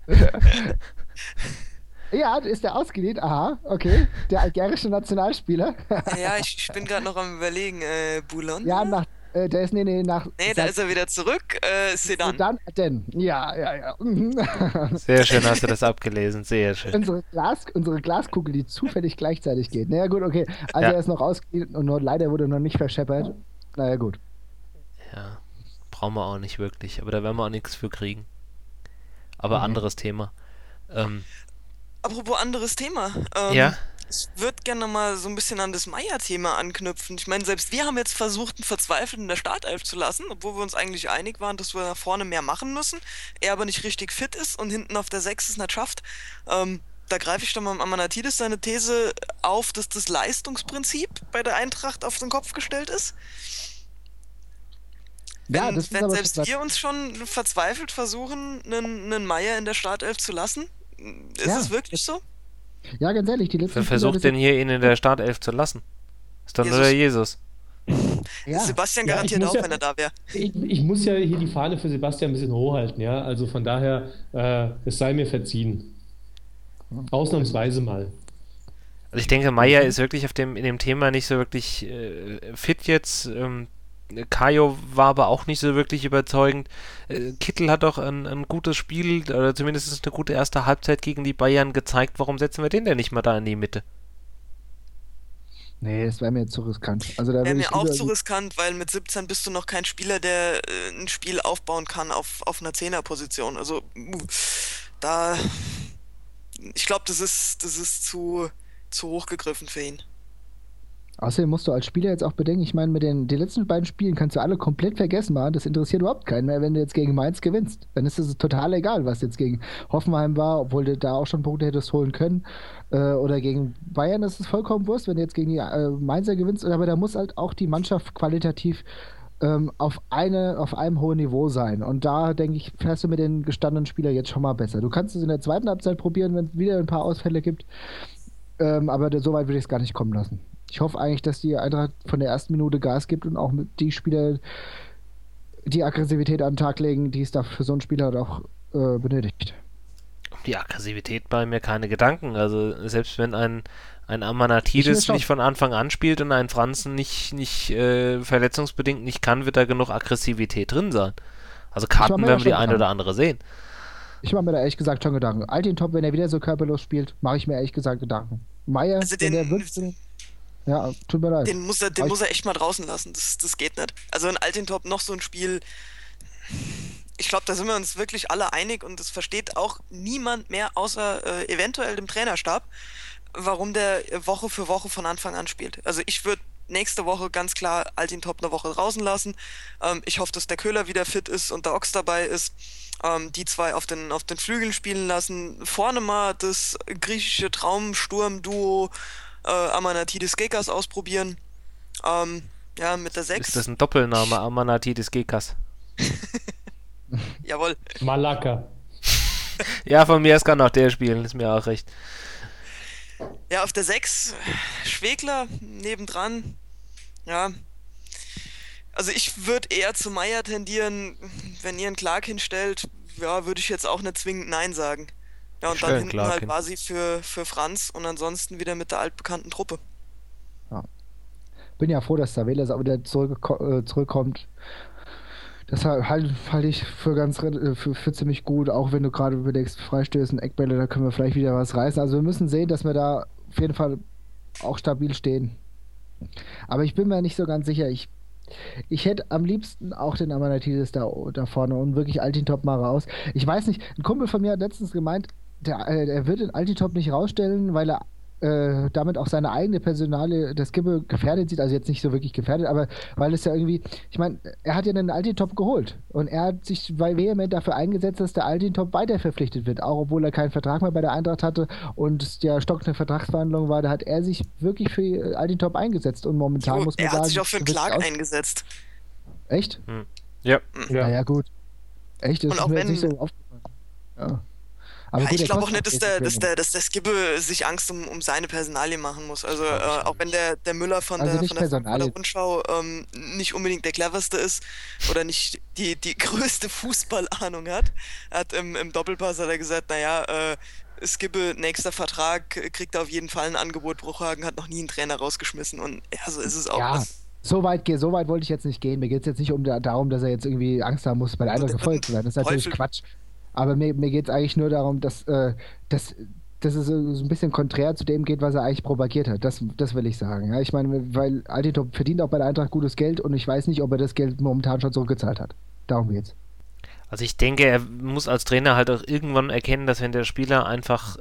Ja, ist der ausgeliehen? Aha, okay. Der algerische Nationalspieler. Ja, ich bin gerade noch am Überlegen. Ja, Boulogne? der ist, nee, nach Nee, da ist er wieder zurück. Sedan. Sedan Aden. Ja, ja, ja. Mhm. Sehr schön hast du das abgelesen. Sehr schön. Unsere Glaskugel, die zufällig gleichzeitig geht. Naja, gut, okay. Also Ja, er ist noch ausgeliehen und leider wurde noch nicht verscheppert. Naja, gut. ja. Brauchen wir auch nicht wirklich. Aber da werden wir auch nichts für kriegen. Aber Nee. anderes Thema. Ähm, Apropos anderes Thema. ja, Ich würde gerne mal so ein bisschen an das Meier-Thema anknüpfen. Ich meine, selbst wir haben jetzt versucht, ihn verzweifelt in der Startelf zu lassen, obwohl wir uns eigentlich einig waren, dass wir nach vorne mehr machen müssen. Er aber nicht richtig fit ist und hinten auf der 6 es nicht schafft. Da greife ich dann mal an Manatidis seine These auf, dass das Leistungsprinzip bei der Eintracht auf den Kopf gestellt ist. Ja, Wenn, das ist wenn aber selbst wir uns schon verzweifelt versuchen, einen Meier in der Startelf zu lassen, ist es ja, wirklich so? ja, ganz ehrlich, die wer letzten Spiele versucht bisher. denn hier ihn in der Startelf zu lassen? Ist doch nur der Jesus. Jesus. Ja, Sebastian Ja, ich garantiert muss auch, ja, wenn er da wäre. ich muss ja hier die Fahne für Sebastian ein bisschen hochhalten, ja. Also von daher, es sei mir verziehen. Ausnahmsweise mal. Also ich denke, Meier ist wirklich in dem Thema nicht so wirklich fit jetzt. Kajo war aber auch nicht so wirklich überzeugend. Kittel hat doch ein gutes Spiel, oder zumindest eine gute erste Halbzeit gegen die Bayern gezeigt. Warum setzen wir den denn nicht mal da in die Mitte? nee, das wäre mir zu riskant. Also da Wäre würde ich mir auch lieber. zu riskant, weil mit 17 bist du noch kein Spieler, der ein Spiel aufbauen kann auf einer Zehnerposition. Also, da, ich glaube, das ist zu hoch gegriffen für ihn. Außerdem musst du als Spieler jetzt auch bedenken, ich meine, mit den letzten beiden Spielen kannst du alle komplett vergessen machen. Das interessiert überhaupt keinen mehr, wenn du jetzt gegen Mainz gewinnst. Dann ist es total egal, was jetzt gegen Hoffenheim war, obwohl du da auch schon Punkte hättest holen können. Oder gegen Bayern ist es vollkommen Wurst, wenn du jetzt gegen die Mainzer gewinnst. Aber da muss halt auch die Mannschaft qualitativ auf einem hohen Niveau sein. Und da, denke ich, fährst du mit den gestandenen Spielern jetzt schon mal besser. Du kannst es in der zweiten Halbzeit probieren, wenn es wieder ein paar Ausfälle gibt. Aber so weit würde ich es gar nicht kommen lassen. Ich hoffe eigentlich, dass die Eintracht von der ersten Minute Gas gibt und auch mit die Spieler die Aggressivität an den Tag legen, die es da für so einen Spieler halt auch benötigt. Um die Aggressivität bei mir keine Gedanken. Also selbst wenn ein Ich Amanatidis schon. nicht von Anfang an spielt und ein Franzen nicht verletzungsbedingt nicht kann, wird da genug Aggressivität drin sein. Also Ich mache Karten mir da werden wir die schon eine oder Gedanken. andere sehen. Ich mache mir da ehrlich gesagt schon Gedanken. Altintop, wenn er wieder so körperlos spielt, mache ich mir ehrlich gesagt Gedanken. Meier, Also wenn der wirklich ja, tut mir leid. den Aber muss er echt mal draußen lassen. Das geht nicht. Also in Altintop noch so ein Spiel. Ich glaube, da sind wir uns wirklich alle einig und es versteht auch niemand mehr, außer eventuell dem Trainerstab, warum der Woche für Woche von Anfang an spielt. Also ich würde nächste Woche ganz klar Altintop eine Woche draußen lassen. Ich hoffe, dass der Köhler wieder fit ist und der Ochs dabei ist. Die zwei auf den Flügeln spielen lassen. Vorne mal das griechische Traumsturm-Duo Amanatidis Gekas ausprobieren. Ähm, ja, mit der Ist das 6. ein Doppelname, Amanatidis Gekas? Jawohl. Malaka. Ja, von mir aus kann auch der spielen, ist mir auch recht. Ja, auf der 6 Schwegler nebendran. Ja, also ich würde eher zu Meier tendieren, wenn ihr einen Clark hinstellt, ja, würde ich jetzt auch nicht zwingend Nein sagen. Ja, und dann Schön, hinten Clark halt hin. quasi für Franz und ansonsten wieder mit der altbekannten Truppe. ja. Bin ja froh, dass Savelas auch wieder zurückkommt. Das halte ich für für ziemlich gut, auch wenn du gerade überlegst, Freistößen, Eckbälle, da können wir vielleicht wieder was reißen. Also wir müssen sehen, dass wir da auf jeden Fall auch stabil stehen. Aber ich bin mir nicht so ganz sicher. Ich hätte am liebsten auch den Amanatidis da vorne und wirklich Altintop mal raus. Ich weiß nicht, ein Kumpel von mir hat letztens gemeint, er wird den Altintop nicht rausstellen, weil er damit auch seine eigene Personalie, das Gibbe, gefährdet sieht. Also jetzt nicht so wirklich gefährdet, aber weil es ja irgendwie, ich meine, er hat ja den Altintop geholt und er hat sich vehement dafür eingesetzt, dass der Altintop weiter verpflichtet wird, auch obwohl er keinen Vertrag mehr bei der Eintracht hatte und es ja stockende Vertragsverhandlung war, da hat er sich wirklich für Altintop eingesetzt und momentan Jo, muss man er hat sagen, sich auch für einen wird's Clark aus- eingesetzt. Echt? Ja, Ja. Naja, gut. Echt, das Und ist auch mir jetzt nicht so wenn, aufgefallen. Ja. Aber ja, gut, ich der glaube auch kostet nicht, dass richtig viel. dass der Skibbe sich Angst um seine Personalie machen muss. Also glaube ich auch wenn nicht. der Müller Also von nicht der Frankfurter Personalien. Rundschau nicht unbedingt der cleverste ist oder nicht die größte Fußballahnung hat, im Doppelpass hat er gesagt, naja, Skibbe, nächster Vertrag, kriegt er auf jeden Fall ein Angebot. Bruchhagen hat noch nie einen Trainer rausgeschmissen und ja, so ist es auch. Ja, so weit wollte ich jetzt nicht gehen. Mir geht es jetzt nicht darum, dass er jetzt irgendwie Angst haben muss, bei der Also, Eintracht der wird gefeuert zu werden. Das ist einen natürlich Teufel. Quatsch. Aber mir geht es eigentlich nur darum, dass, dass es so ein bisschen konträr zu dem geht, was er eigentlich propagiert hat. Das will ich sagen. Ja, ich meine, weil Altintop verdient auch bei der Eintracht gutes Geld und ich weiß nicht, ob er das Geld momentan schon zurückgezahlt hat. Darum geht's. Also ich denke, er muss als Trainer halt auch irgendwann erkennen, dass wenn der Spieler einfach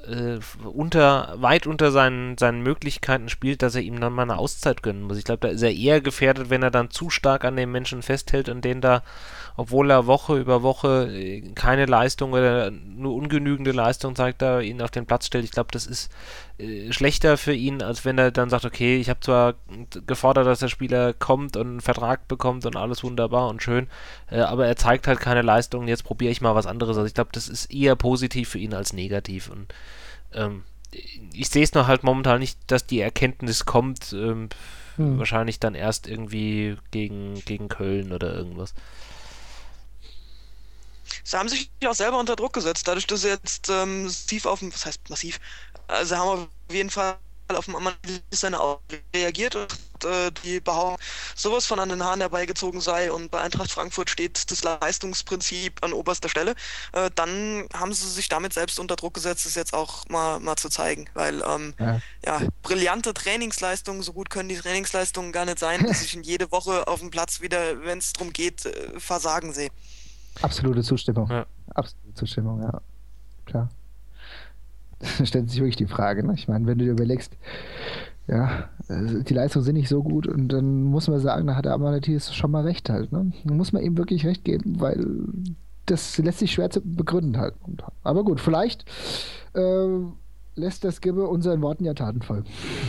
weit unter seinen Möglichkeiten spielt, dass er ihm dann mal eine Auszeit gönnen muss. Ich glaube, da ist er eher gefährdet, wenn er dann zu stark an den Menschen festhält und den da, obwohl er Woche über Woche keine Leistung oder nur ungenügende Leistung zeigt, da ihn auf den Platz stellt. Ich glaube, das ist schlechter für ihn, als wenn er dann sagt, okay, ich habe zwar gefordert, dass der Spieler kommt und einen Vertrag bekommt und alles wunderbar und schön, aber er zeigt halt keine Leistung, jetzt probiere ich mal was anderes. Also ich glaube, das ist eher positiv für ihn als negativ und ähm, ich sehe es noch halt momentan nicht, dass die Erkenntnis kommt, Hm. wahrscheinlich dann erst irgendwie gegen Köln oder irgendwas. Sie haben sich auch selber unter Druck gesetzt, dadurch, dass sie jetzt massiv was heißt massiv? Sie haben auf jeden Fall auf dem seine reagiert und die Behauptung sowas von an den Haaren herbeigezogen sei und bei Eintracht Frankfurt steht das Leistungsprinzip an oberster Stelle, dann haben sie sich damit selbst unter Druck gesetzt, das jetzt auch mal zu zeigen, weil Ja. ja, brillante Trainingsleistungen, so gut können die Trainingsleistungen gar nicht sein, dass ich in jede Woche auf dem Platz wieder, wenn es darum geht, versagen sehe. Absolute Zustimmung. Ja. Absolute Zustimmung, ja. Klar. Da stellt sich wirklich die Frage, ne? Ich meine, wenn du dir überlegst, ja, die Leistungen sind nicht so gut und dann muss man sagen, da hat der Amanatidis schon mal recht halt, ne? Da muss man ihm wirklich recht geben, weil das lässt sich schwer zu begründen halt. Aber gut, vielleicht äh, lässt das Gibbe unseren Worten ja Taten folgen.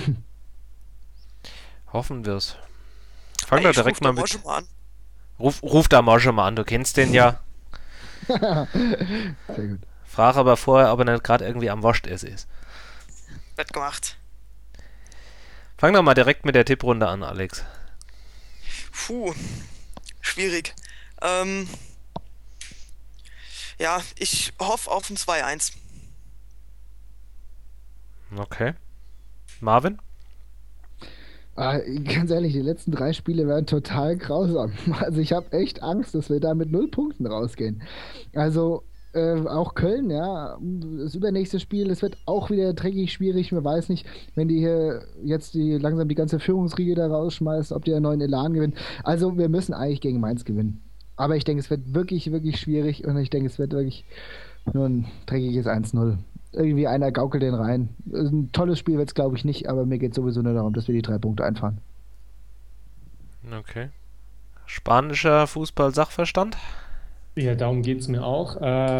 Hoffen wir es. Fang da Ich direkt ruf mal da mit. schon mal an. Ruf da mal schon mal an, du kennst den ja. Sehr gut. Frag aber vorher, ob er nicht gerade irgendwie am Waschtessen ist. Wird gemacht. Fang doch mal direkt mit der Tipprunde an, Alex. Puh, schwierig. Ähm, ja, ich hoffe auf ein 2-1. Okay. Marvin? Ganz ehrlich, die letzten 3 Spiele werden total grausam. Also ich habe echt Angst, dass wir da mit 0 Punkten rausgehen. Also auch Köln, ja, das übernächste Spiel, das wird auch wieder dreckig schwierig. Man weiß nicht, wenn die hier jetzt langsam die ganze Führungsriege da rausschmeißen, ob die einen neuen Elan gewinnen. Also wir müssen eigentlich gegen Mainz gewinnen. Aber ich denke, es wird wirklich, wirklich schwierig und ich denke, es wird wirklich nur ein dreckiges 1-0. Irgendwie einer gaukelt den rein. Ein tolles Spiel wird es, glaube ich, nicht, aber mir geht sowieso nur darum, dass wir die 3 Punkte einfahren. Okay. Spanischer Fußball-Sachverstand? Ja, darum geht es mir auch.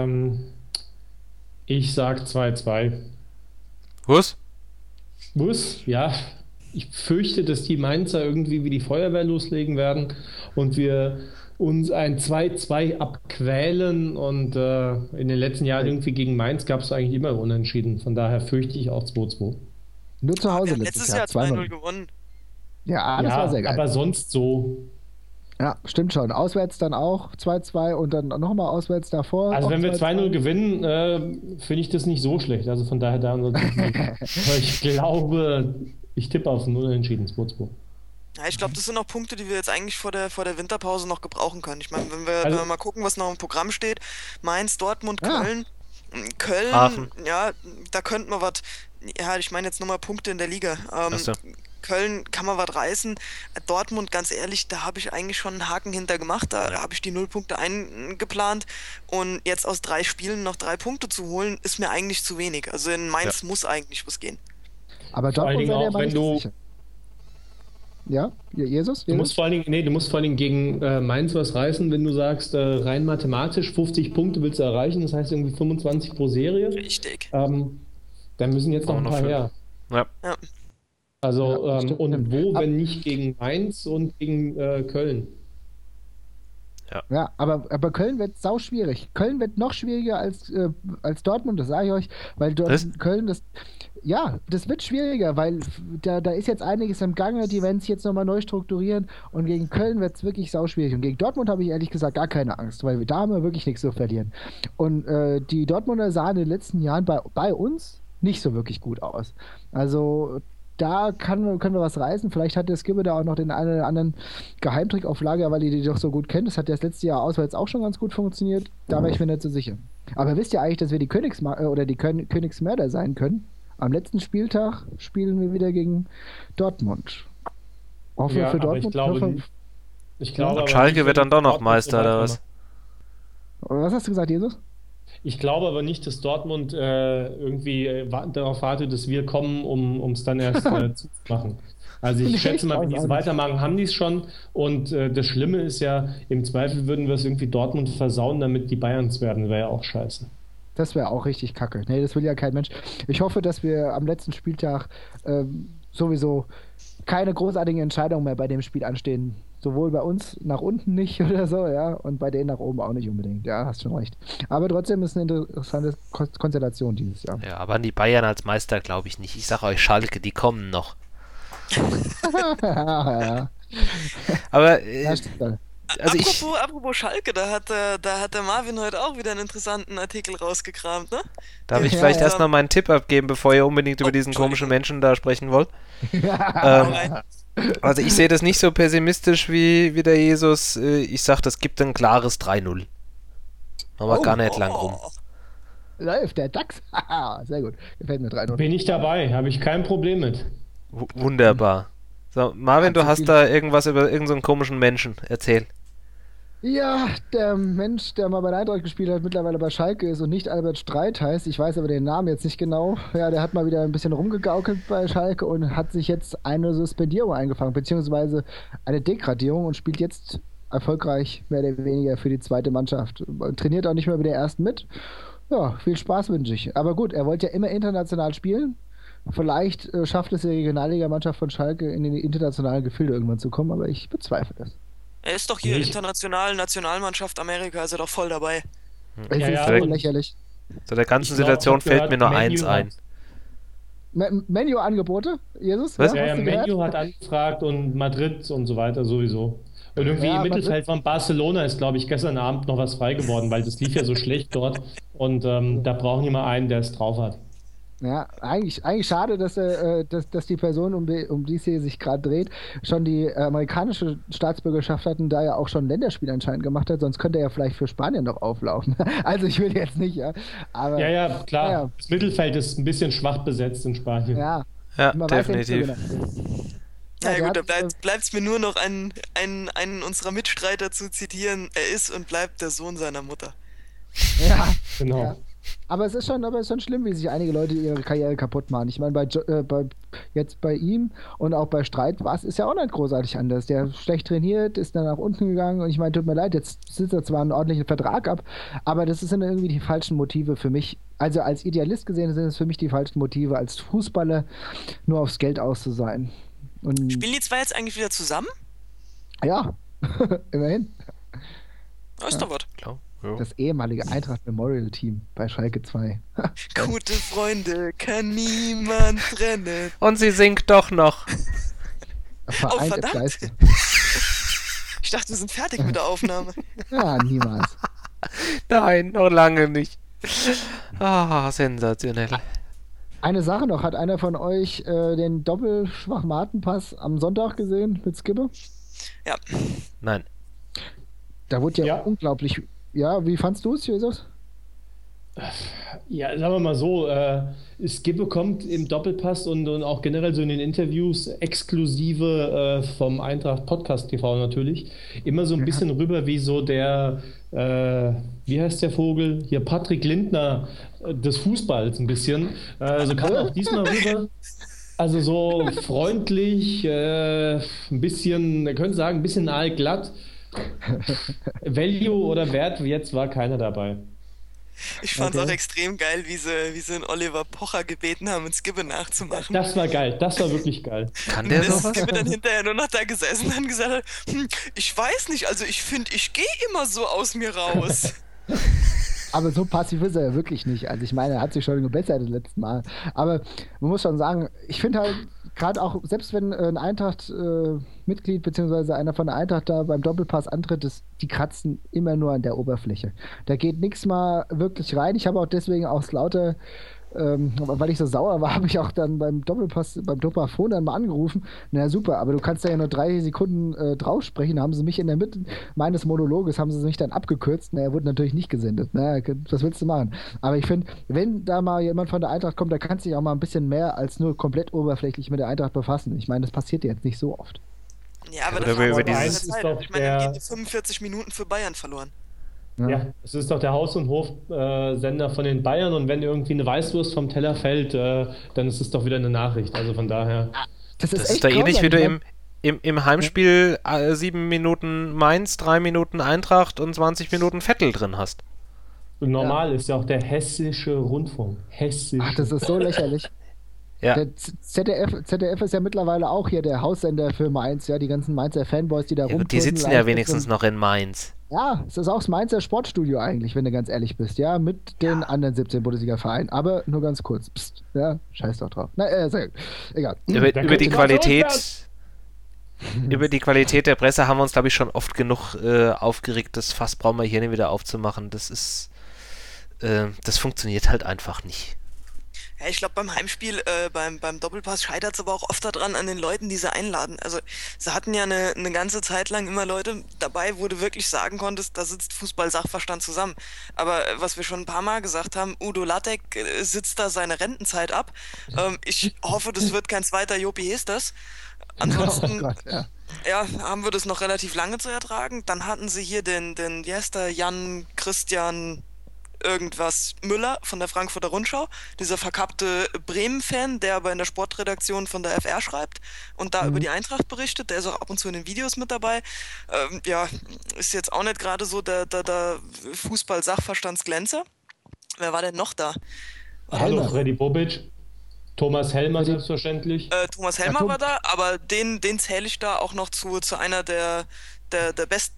Ich sag 2-2. Was? Muss, ja. Ich fürchte, dass die Mainzer irgendwie wie die Feuerwehr loslegen werden und wir uns ein 2-2 abquälen und in den letzten Jahren irgendwie gegen Mainz gab es eigentlich immer Unentschieden. Von daher fürchte ich auch 2-2. Nur zu Hause Wir haben letztes letztes Jahr Jahr 2-0 2-0. gewonnen. Ja, das Ja, war sehr geil. aber sonst so. Ja, stimmt schon. Auswärts dann auch 2-2 und dann nochmal auswärts davor. Also auch wenn wir 2-0 2-2. gewinnen, finde ich das nicht so schlecht. Also von daher da unser Aber ich glaube, ich tippe auf ein Unentschieden 2-2. Ja, ich glaube, das sind auch Punkte, die wir jetzt eigentlich vor der Winterpause noch gebrauchen können. Ich meine, wenn wir mal gucken, was noch im Programm steht, Mainz, Dortmund, Ja. Köln. Köln, Aachen. ja, da könnten wir was, ja, ich meine jetzt nochmal Punkte in der Liga. Ach so. Köln kann man was reißen. Dortmund, ganz ehrlich, da habe ich eigentlich schon einen Haken hinter gemacht. Da habe ich die 0 Punkte eingeplant. Und jetzt aus 3 Spielen noch 3 Punkte zu holen, ist mir eigentlich zu wenig. Also in Mainz muss eigentlich was gehen. Aber Vor allen Dortmund Dingen wäre der auch, mal wenn nicht du- sicher. Ja, Jesus? Du musst vor allen Dingen gegen Mainz was reißen, wenn du sagst, rein mathematisch 50 Punkte willst du erreichen, das heißt irgendwie 25 pro Serie. Richtig. Dann müssen jetzt noch Brauchen ein wir paar noch her. Ja. Ja. Also, Ja, stimmt. und wo, Ab- wenn nicht gegen Mainz und gegen Köln? Ja, aber Köln wird sau schwierig. Köln wird noch schwieriger als Dortmund, das sage ich euch, weil Was? Köln das wird schwieriger, weil da ist jetzt einiges im Gange, die werden sich jetzt nochmal neu strukturieren und gegen Köln wird es wirklich sau schwierig. Und gegen Dortmund habe ich ehrlich gesagt gar keine Angst, weil da haben wir wirklich nichts zu verlieren. Und die Dortmunder sahen in den letzten Jahren bei uns nicht so wirklich gut aus. Also da können wir was reißen. Vielleicht hat der Skibbe da auch noch den einen oder anderen Geheimtrick auf Lager, weil ihr die doch so gut kennt. Das hat das letzte Jahr auswärts auch schon ganz gut funktioniert. Da wäre ich mir nicht so sicher. Aber wisst ihr eigentlich, dass wir die Königsmörder sein können? Am letzten Spieltag spielen wir wieder gegen Dortmund. Hoffe Ja, für aber Dortmund. ich glaube Und aber Schalke nicht, wird dann doch noch Dortmund Meister, so oder weit was? Was hast du gesagt, Jesus? Ich glaube aber nicht, dass Dortmund irgendwie darauf wartet, dass wir kommen, um es dann erst zu machen. Also ich Nee, schätze mal, wenn ich die weiß es auch nicht. weitermachen, haben die es schon. Und das Schlimme ist ja, im Zweifel würden wir es irgendwie Dortmund versauen, damit die Bayerns werden. Wäre ja auch scheiße. Das wäre auch richtig kacke. Nee, das will ja kein Mensch. Ich hoffe, dass wir am letzten Spieltag sowieso keine großartigen Entscheidungen mehr bei dem Spiel anstehen. Sowohl bei uns nach unten nicht oder so, ja, und bei denen nach oben auch nicht unbedingt. Ja, hast schon recht. Aber trotzdem ist eine interessante Konstellation dieses Jahr. Ja, aber an die Bayern als Meister glaube ich nicht. Ich sage euch, Schalke, die kommen noch. ja, Aber ja, stimmt. also ich, Apropos Schalke, da hat der Marvin heute auch wieder einen interessanten Artikel rausgekramt, ne? darf ich Ja, vielleicht ja. erst noch meinen Tipp abgeben, bevor ihr unbedingt über Oh, diesen komischen Menschen da sprechen wollt? Hau Ähm, rein. also ich sehe das nicht so pessimistisch wie der Jesus. Ich sage, das gibt ein klares 3-0. Aber gar nicht lang rum. Läuft der DAX. Haha, sehr gut. Gefällt mir 3-0. Bin ich dabei, habe ich kein Problem mit. Wunderbar. So, Marvin, Hat du so hast viel- da irgendwas über irgendeinen so einen komischen Menschen. Erzähl. Ja, der Mensch, der mal bei Eintracht gespielt hat, mittlerweile bei Schalke ist und nicht Albert Streit heißt, ich weiß aber den Namen jetzt nicht genau. Ja, der hat mal wieder ein bisschen rumgegaukelt bei Schalke und hat sich jetzt eine Suspendierung eingefangen, beziehungsweise eine Degradierung und spielt jetzt erfolgreich mehr oder weniger für die zweite Mannschaft. Trainiert auch nicht mehr mit der ersten mit. Ja, viel Spaß wünsche ich. Aber gut, er wollte ja immer international spielen. Vielleicht schafft es die Regionalligamannschaft von Schalke in die internationalen Gefilde irgendwann zu kommen, aber ich bezweifle das. Er ist doch hier Nicht. international Nationalmannschaft Amerika, ist er doch voll dabei. Es Ja, ist ja, so und- lächerlich. Zu der ganzen Ich glaub, Situation ich hab fällt mir nur gehört, eins Menu ein. Menu-Angebote, Jesus? Was? Ja, hast ja, du gehört? Menu hat angefragt und Madrid und so weiter sowieso. Und irgendwie Ja, im Mittelfeld von Barcelona ist, glaube ich, gestern Abend noch was frei geworden, weil das lief ja so schlecht dort. Und da brauchen die mal einen, der es drauf hat. Ja, eigentlich schade, dass die Person, um die es hier sich gerade dreht, schon die amerikanische Staatsbürgerschaft hat und da ja auch schon ein Länderspiel anscheinend gemacht hat, sonst könnte er ja vielleicht für Spanien noch auflaufen. Also ich will jetzt nicht, ja. Aber, Ja, klar. ja, Das Mittelfeld ist ein bisschen schwach besetzt in Spanien. ja. Ja, Man weiß ja nicht so definitiv. genau. Na Ja, ja, gut, der da hat, bleibt es mir nur noch einen unserer Mitstreiter zu zitieren. Er ist und bleibt der Sohn seiner Mutter. ja, Genau. ja. Aber es ist schon schlimm, wie sich einige Leute ihre Karriere kaputt machen. Ich meine, jetzt bei ihm und auch bei Streit ist ja auch nicht großartig anders. Der ist schlecht trainiert, ist dann nach unten gegangen und ich meine, tut mir leid, jetzt sitzt er zwar einen ordentlichen Vertrag ab, aber das sind irgendwie die falschen Motive für mich. Also als Idealist gesehen sind es für mich die falschen Motive, als Fußballer nur aufs Geld aus zu sein. Und Spielen die zwei jetzt eigentlich wieder zusammen? ja, immerhin. Da ist doch was. Klar. Ja. Das ehemalige Eintracht Memorial Team bei Schalke 2. Gute Freunde kann niemand trennen. Und sie singt doch noch. Vereint im verdammt. Geiste. Ich dachte, wir sind fertig mit der Aufnahme. Ja, niemals. Nein, noch lange nicht. Ah, sensationell. Eine Sache noch, hat einer von euch den Doppelschwachmatenpass am Sonntag gesehen mit Skipper? Ja, Nein. Da wurde ja Ja. unglaublich. Ja, wie fandst du es, Jesus? Ja, sagen wir mal so, Skip bekommt im Doppelpass und auch generell so in den Interviews exklusive vom Eintracht Podcast TV natürlich immer so ein bisschen rüber wie so der, wie heißt der Vogel? Hier Patrick Lindner des Fußballs ein bisschen. So kam er auch diesmal rüber. Also so freundlich, ein bisschen, man könnte sagen, ein bisschen aalglatt. Value oder Wert, jetzt war keiner dabei. ich fand's Okay. auch extrem geil, wie sie in Oliver Pocher gebeten haben, Skibbe nachzumachen. Das war geil, das war wirklich geil. Kann der Und dass sowas? Skibbe dann hinterher nur noch da gesessen hat und gesagt hat, ich weiß nicht, also ich finde, ich gehe immer so aus mir raus. Aber so passiv ist er ja wirklich nicht. Also ich meine, er hat sich schon gebessert das letzte Mal. Aber man muss schon sagen, ich finde halt, gerade auch, selbst wenn ein Eintracht-Mitglied beziehungsweise einer von der Eintracht da beim Doppelpass antritt, die kratzen immer nur an der Oberfläche. Da geht nichts mal wirklich rein. Ich habe auch deswegen aus lauter weil ich so sauer war, habe ich auch dann beim Doppelpass, beim Doppelphone dann mal angerufen. Na super, aber du kannst da ja nur 3 Sekunden drauf sprechen. Da haben sie mich in der Mitte meines Monologes, haben sie mich dann abgekürzt. Na, er wurde natürlich nicht gesendet. Na, was willst du machen? Aber ich finde, wenn da mal jemand von der Eintracht kommt, da kannst du dich auch mal ein bisschen mehr als nur komplett oberflächlich mit der Eintracht befassen. Ich meine, das passiert jetzt nicht so oft. Ja, aber Oder das über war dieses- eine Ist Zeit. doch Ich meine, dann der- gehen die 45 Minuten für Bayern verloren. Ja, es ist doch der Haus- und Hof-Sender von den Bayern und wenn irgendwie eine Weißwurst vom Teller fällt, dann ist es doch wieder eine Nachricht. Also von daher. Das ist doch ähnlich wie du im Heimspiel 7 Minuten Mainz, 3 Minuten Eintracht und 20 Minuten Vettel drin hast. Normal ist ja auch der hessische Rundfunk. Hessisch. Ach, das ist so lächerlich. Ja. Der ZDF ist ja mittlerweile auch hier der Haussender für Mainz, ja, die ganzen Mainzer Fanboys, die da Ja, gut, die rumturnen, sitzen ja live wenigstens und- noch in Mainz. Ja, es ist auch das Mainzer Sportstudio eigentlich, wenn du ganz ehrlich bist, ja, mit den anderen 17 Bundesliga-Vereinen, aber nur ganz kurz. Psst, ja, scheiß doch drauf. Na, sehr gut. Egal. Über, Da über die könnte man Qualität. Über die Qualität der Presse haben wir uns, glaube ich, schon oft genug aufgeregt. Das Fass brauchen wir hier nicht wieder aufzumachen. Das funktioniert halt einfach nicht. Ja, ich glaube, beim Heimspiel, beim Doppelpass scheitert es aber auch oft daran an den Leuten, die sie einladen. Also, sie hatten ja eine ganze Zeit lang immer Leute dabei, wo du wirklich sagen konntest, da sitzt Fußball-Sachverstand zusammen. Aber was wir schon ein paar Mal gesagt haben, Udo Lattek sitzt da seine Rentenzeit ab. Ich hoffe, das wird kein zweiter Jopi Hesters. Ansonsten, Oh Gott, ja. ja, haben wir das noch relativ lange zu ertragen. Dann hatten sie hier den wie heißt der, Jan Christian irgendwas Müller von der Frankfurter Rundschau, dieser verkappte Bremen-Fan, der aber in der Sportredaktion von der FR schreibt und da über die Eintracht berichtet, der ist auch ab und zu in den Videos mit dabei. Ja, ist jetzt auch nicht gerade so der Fußball-Sachverstandsglänzer. Wer war denn noch da? Hallo, Helmer. Freddy Bobic. Thomas Helmer selbstverständlich. Thomas Helmer Tom- war da, aber den zähle ich da auch noch zu einer der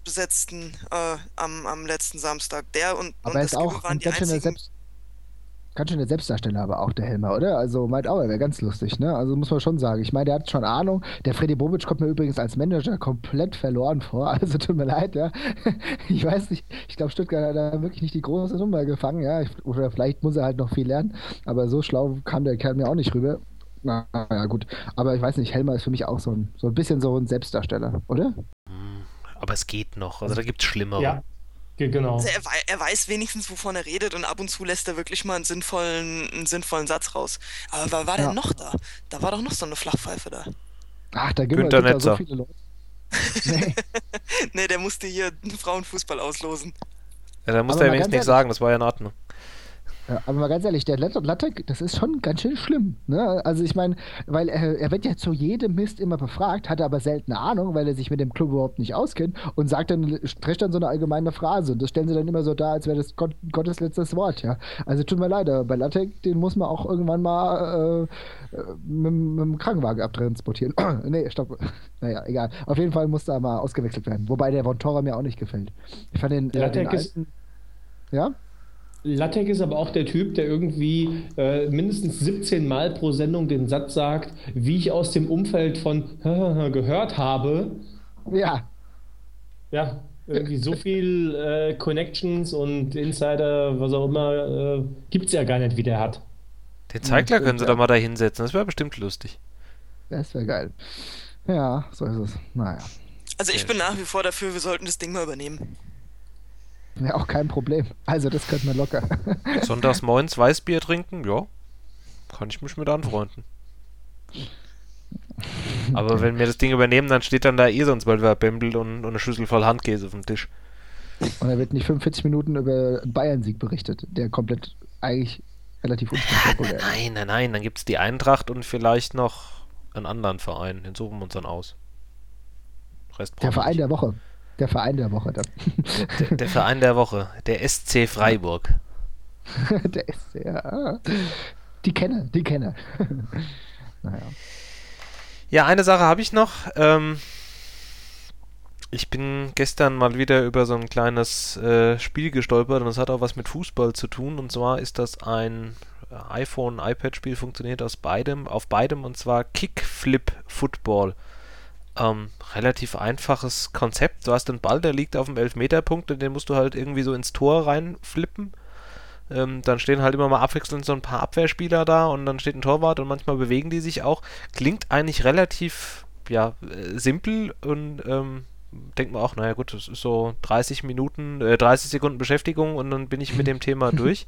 bestbesetzten am letzten Samstag. Der und Aber er das ist auch waren ein die ganz schöner einzigen. ganz schön der Selbstdarsteller, aber auch der Helmer, oder? Also meint auch, er wäre ganz lustig, ne? Also muss man schon sagen. Ich meine, der hat schon Ahnung. Der Freddy Bobic kommt mir übrigens als Manager komplett verloren vor. Also tut mir leid, ja. Ich weiß nicht, ich glaube, Stuttgart hat da wirklich nicht die große Nummer gefangen, ja. Oder vielleicht muss er halt noch viel lernen. Aber so schlau kam der Kerl mir auch nicht rüber. Na ja, gut. Aber ich weiß nicht, Helmer ist für mich auch so ein bisschen so ein Selbstdarsteller, oder? Aber es geht noch. Also da gibt es Schlimmere. Ja, genau. Also er weiß wenigstens, wovon er redet und ab und zu lässt er wirklich mal einen sinnvollen Satz raus. Aber wer war Ja. denn noch da? Da war doch noch so eine Flachpfeife da. Ach, da Günther gibt da so Netzer. viele Leute. Nee. Nee, der musste hier Frauenfußball auslosen. Ja, da muss Aber er mal wenigstens ganz nichts ehrlich, sagen, das war ja in Ordnung. ja, aber mal ganz ehrlich, der Lattek, das ist schon ganz schön schlimm. Ne? Also ich meine, weil er wird ja zu jedem Mist immer befragt, hat aber selten eine Ahnung, weil er sich mit dem Club überhaupt nicht auskennt und spricht dann so eine allgemeine Phrase. Und das stellen sie dann immer so dar, als wäre das Gottes letztes Wort, ja. Also tut mir leid, aber bei Lattek, den muss man auch irgendwann mal mit dem Krankenwagen abtransportieren. Nee, stopp. Naja, egal. Auf jeden Fall muss da mal ausgewechselt werden. Wobei der Von Torra mir auch nicht gefällt. Ich fand den Lattek ist, alten. Ja? Lattek ist aber auch der Typ, der irgendwie mindestens 17 Mal pro Sendung den Satz sagt, wie ich aus dem Umfeld von gehört habe. Ja. Ja, irgendwie so viel Connections und Insider, was auch immer, gibt es ja gar nicht, wie der hat. Den Zeigler stimmt, können sie ja. da mal da hinsetzen, das wäre bestimmt lustig. Das wäre geil. Ja, so ist es. Naja. Also ich bin nach wie vor dafür, wir sollten das Ding mal übernehmen. Ja, auch kein Problem. Also, das könnte man locker. Sonntags morgens Weißbier trinken, ja, kann ich mich mit anfreunden. Aber wenn wir das Ding übernehmen, dann steht dann da sonst bald wer Bembel und eine Schüssel voll Handkäse auf dem Tisch. Und da wird nicht 45 Minuten über einen Bayern-Sieg berichtet, der komplett eigentlich relativ unspektakulär ist. Nein, dann gibt es die Eintracht und vielleicht noch einen anderen Verein. Den suchen wir uns dann aus. Rest Der brauchen wir Verein nicht. der Woche. Der Verein der Woche. Der Verein der Woche. Der SC Freiburg. Der ist ja. Die Kenner. Naja. Ja, eine Sache habe ich noch. Ich bin gestern mal wieder über so ein kleines Spiel gestolpert und das hat auch was mit Fußball zu tun. Und zwar ist das ein iPhone, iPad-Spiel, funktioniert auf beidem, und zwar Kickflip Football. Relativ einfaches Konzept. Du hast den Ball, der liegt auf dem Elfmeterpunkt und den musst du halt irgendwie so ins Tor reinflippen. Dann stehen halt immer mal abwechselnd so ein paar Abwehrspieler da und dann steht ein Torwart und manchmal bewegen die sich auch. Klingt eigentlich relativ simpel und denkt man auch, naja gut, das ist so 30 Sekunden Beschäftigung und dann bin ich mit dem Thema durch.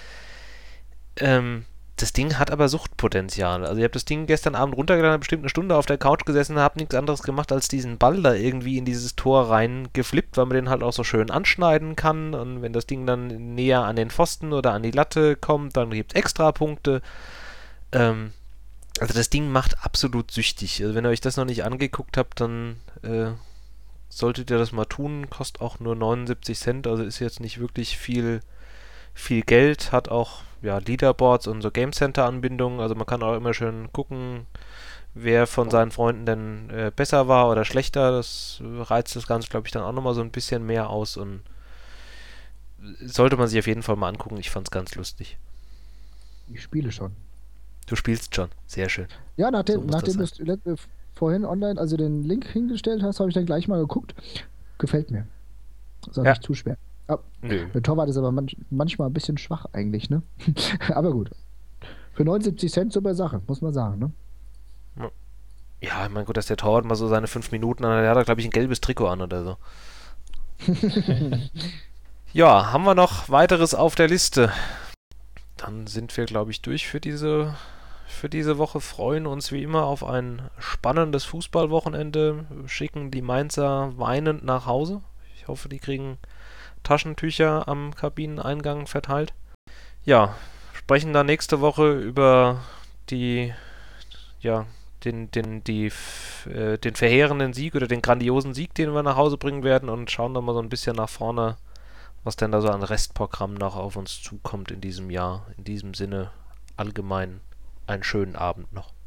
Das Ding hat aber Suchtpotenzial. Also ich habe das Ding gestern Abend runtergeladen, bestimmt eine Stunde auf der Couch gesessen, habe nichts anderes gemacht, als diesen Ball da irgendwie in dieses Tor rein geflippt, weil man den halt auch so schön anschneiden kann und wenn das Ding dann näher an den Pfosten oder an die Latte kommt, dann gibt es Extrapunkte. Also das Ding macht absolut süchtig. Also wenn ihr euch das noch nicht angeguckt habt, dann solltet ihr das mal tun. Kostet auch nur 79 Cent, also ist jetzt nicht wirklich viel Geld, hat auch Leaderboards und so Game Center Anbindungen, also man kann auch immer schön gucken, wer von seinen Freunden denn besser war oder schlechter, das reizt das Ganze, glaube ich, dann auch nochmal so ein bisschen mehr aus und sollte man sich auf jeden Fall mal angucken, ich fand's ganz lustig. Ich spiele schon. Du spielst schon, sehr schön. Ja, So nachdem muss das du vorhin online, also den Link hingestellt hast, habe ich dann gleich mal geguckt. Gefällt mir. Ist auch Ja. nicht zu schwer. Nö. Der Torwart ist aber manchmal ein bisschen schwach eigentlich, ne? Aber gut. Für 79 Cent super Sache, muss man sagen, ne? Ja, ich meine, gut, dass der Torwart mal so seine 5 Minuten an, der hat, glaube ich, ein gelbes Trikot an oder so. Ja, haben wir noch weiteres auf der Liste? Dann sind wir, glaube ich, durch für diese Woche, freuen uns wie immer auf ein spannendes Fußballwochenende, schicken die Mainzer weinend nach Hause. Ich hoffe, die kriegen Taschentücher am Kabineneingang verteilt. Ja, sprechen dann nächste Woche über den verheerenden Sieg oder den grandiosen Sieg, den wir nach Hause bringen werden und schauen dann mal so ein bisschen nach vorne, was denn da so an Restprogramm noch auf uns zukommt in diesem Jahr. In diesem Sinne allgemein einen schönen Abend noch.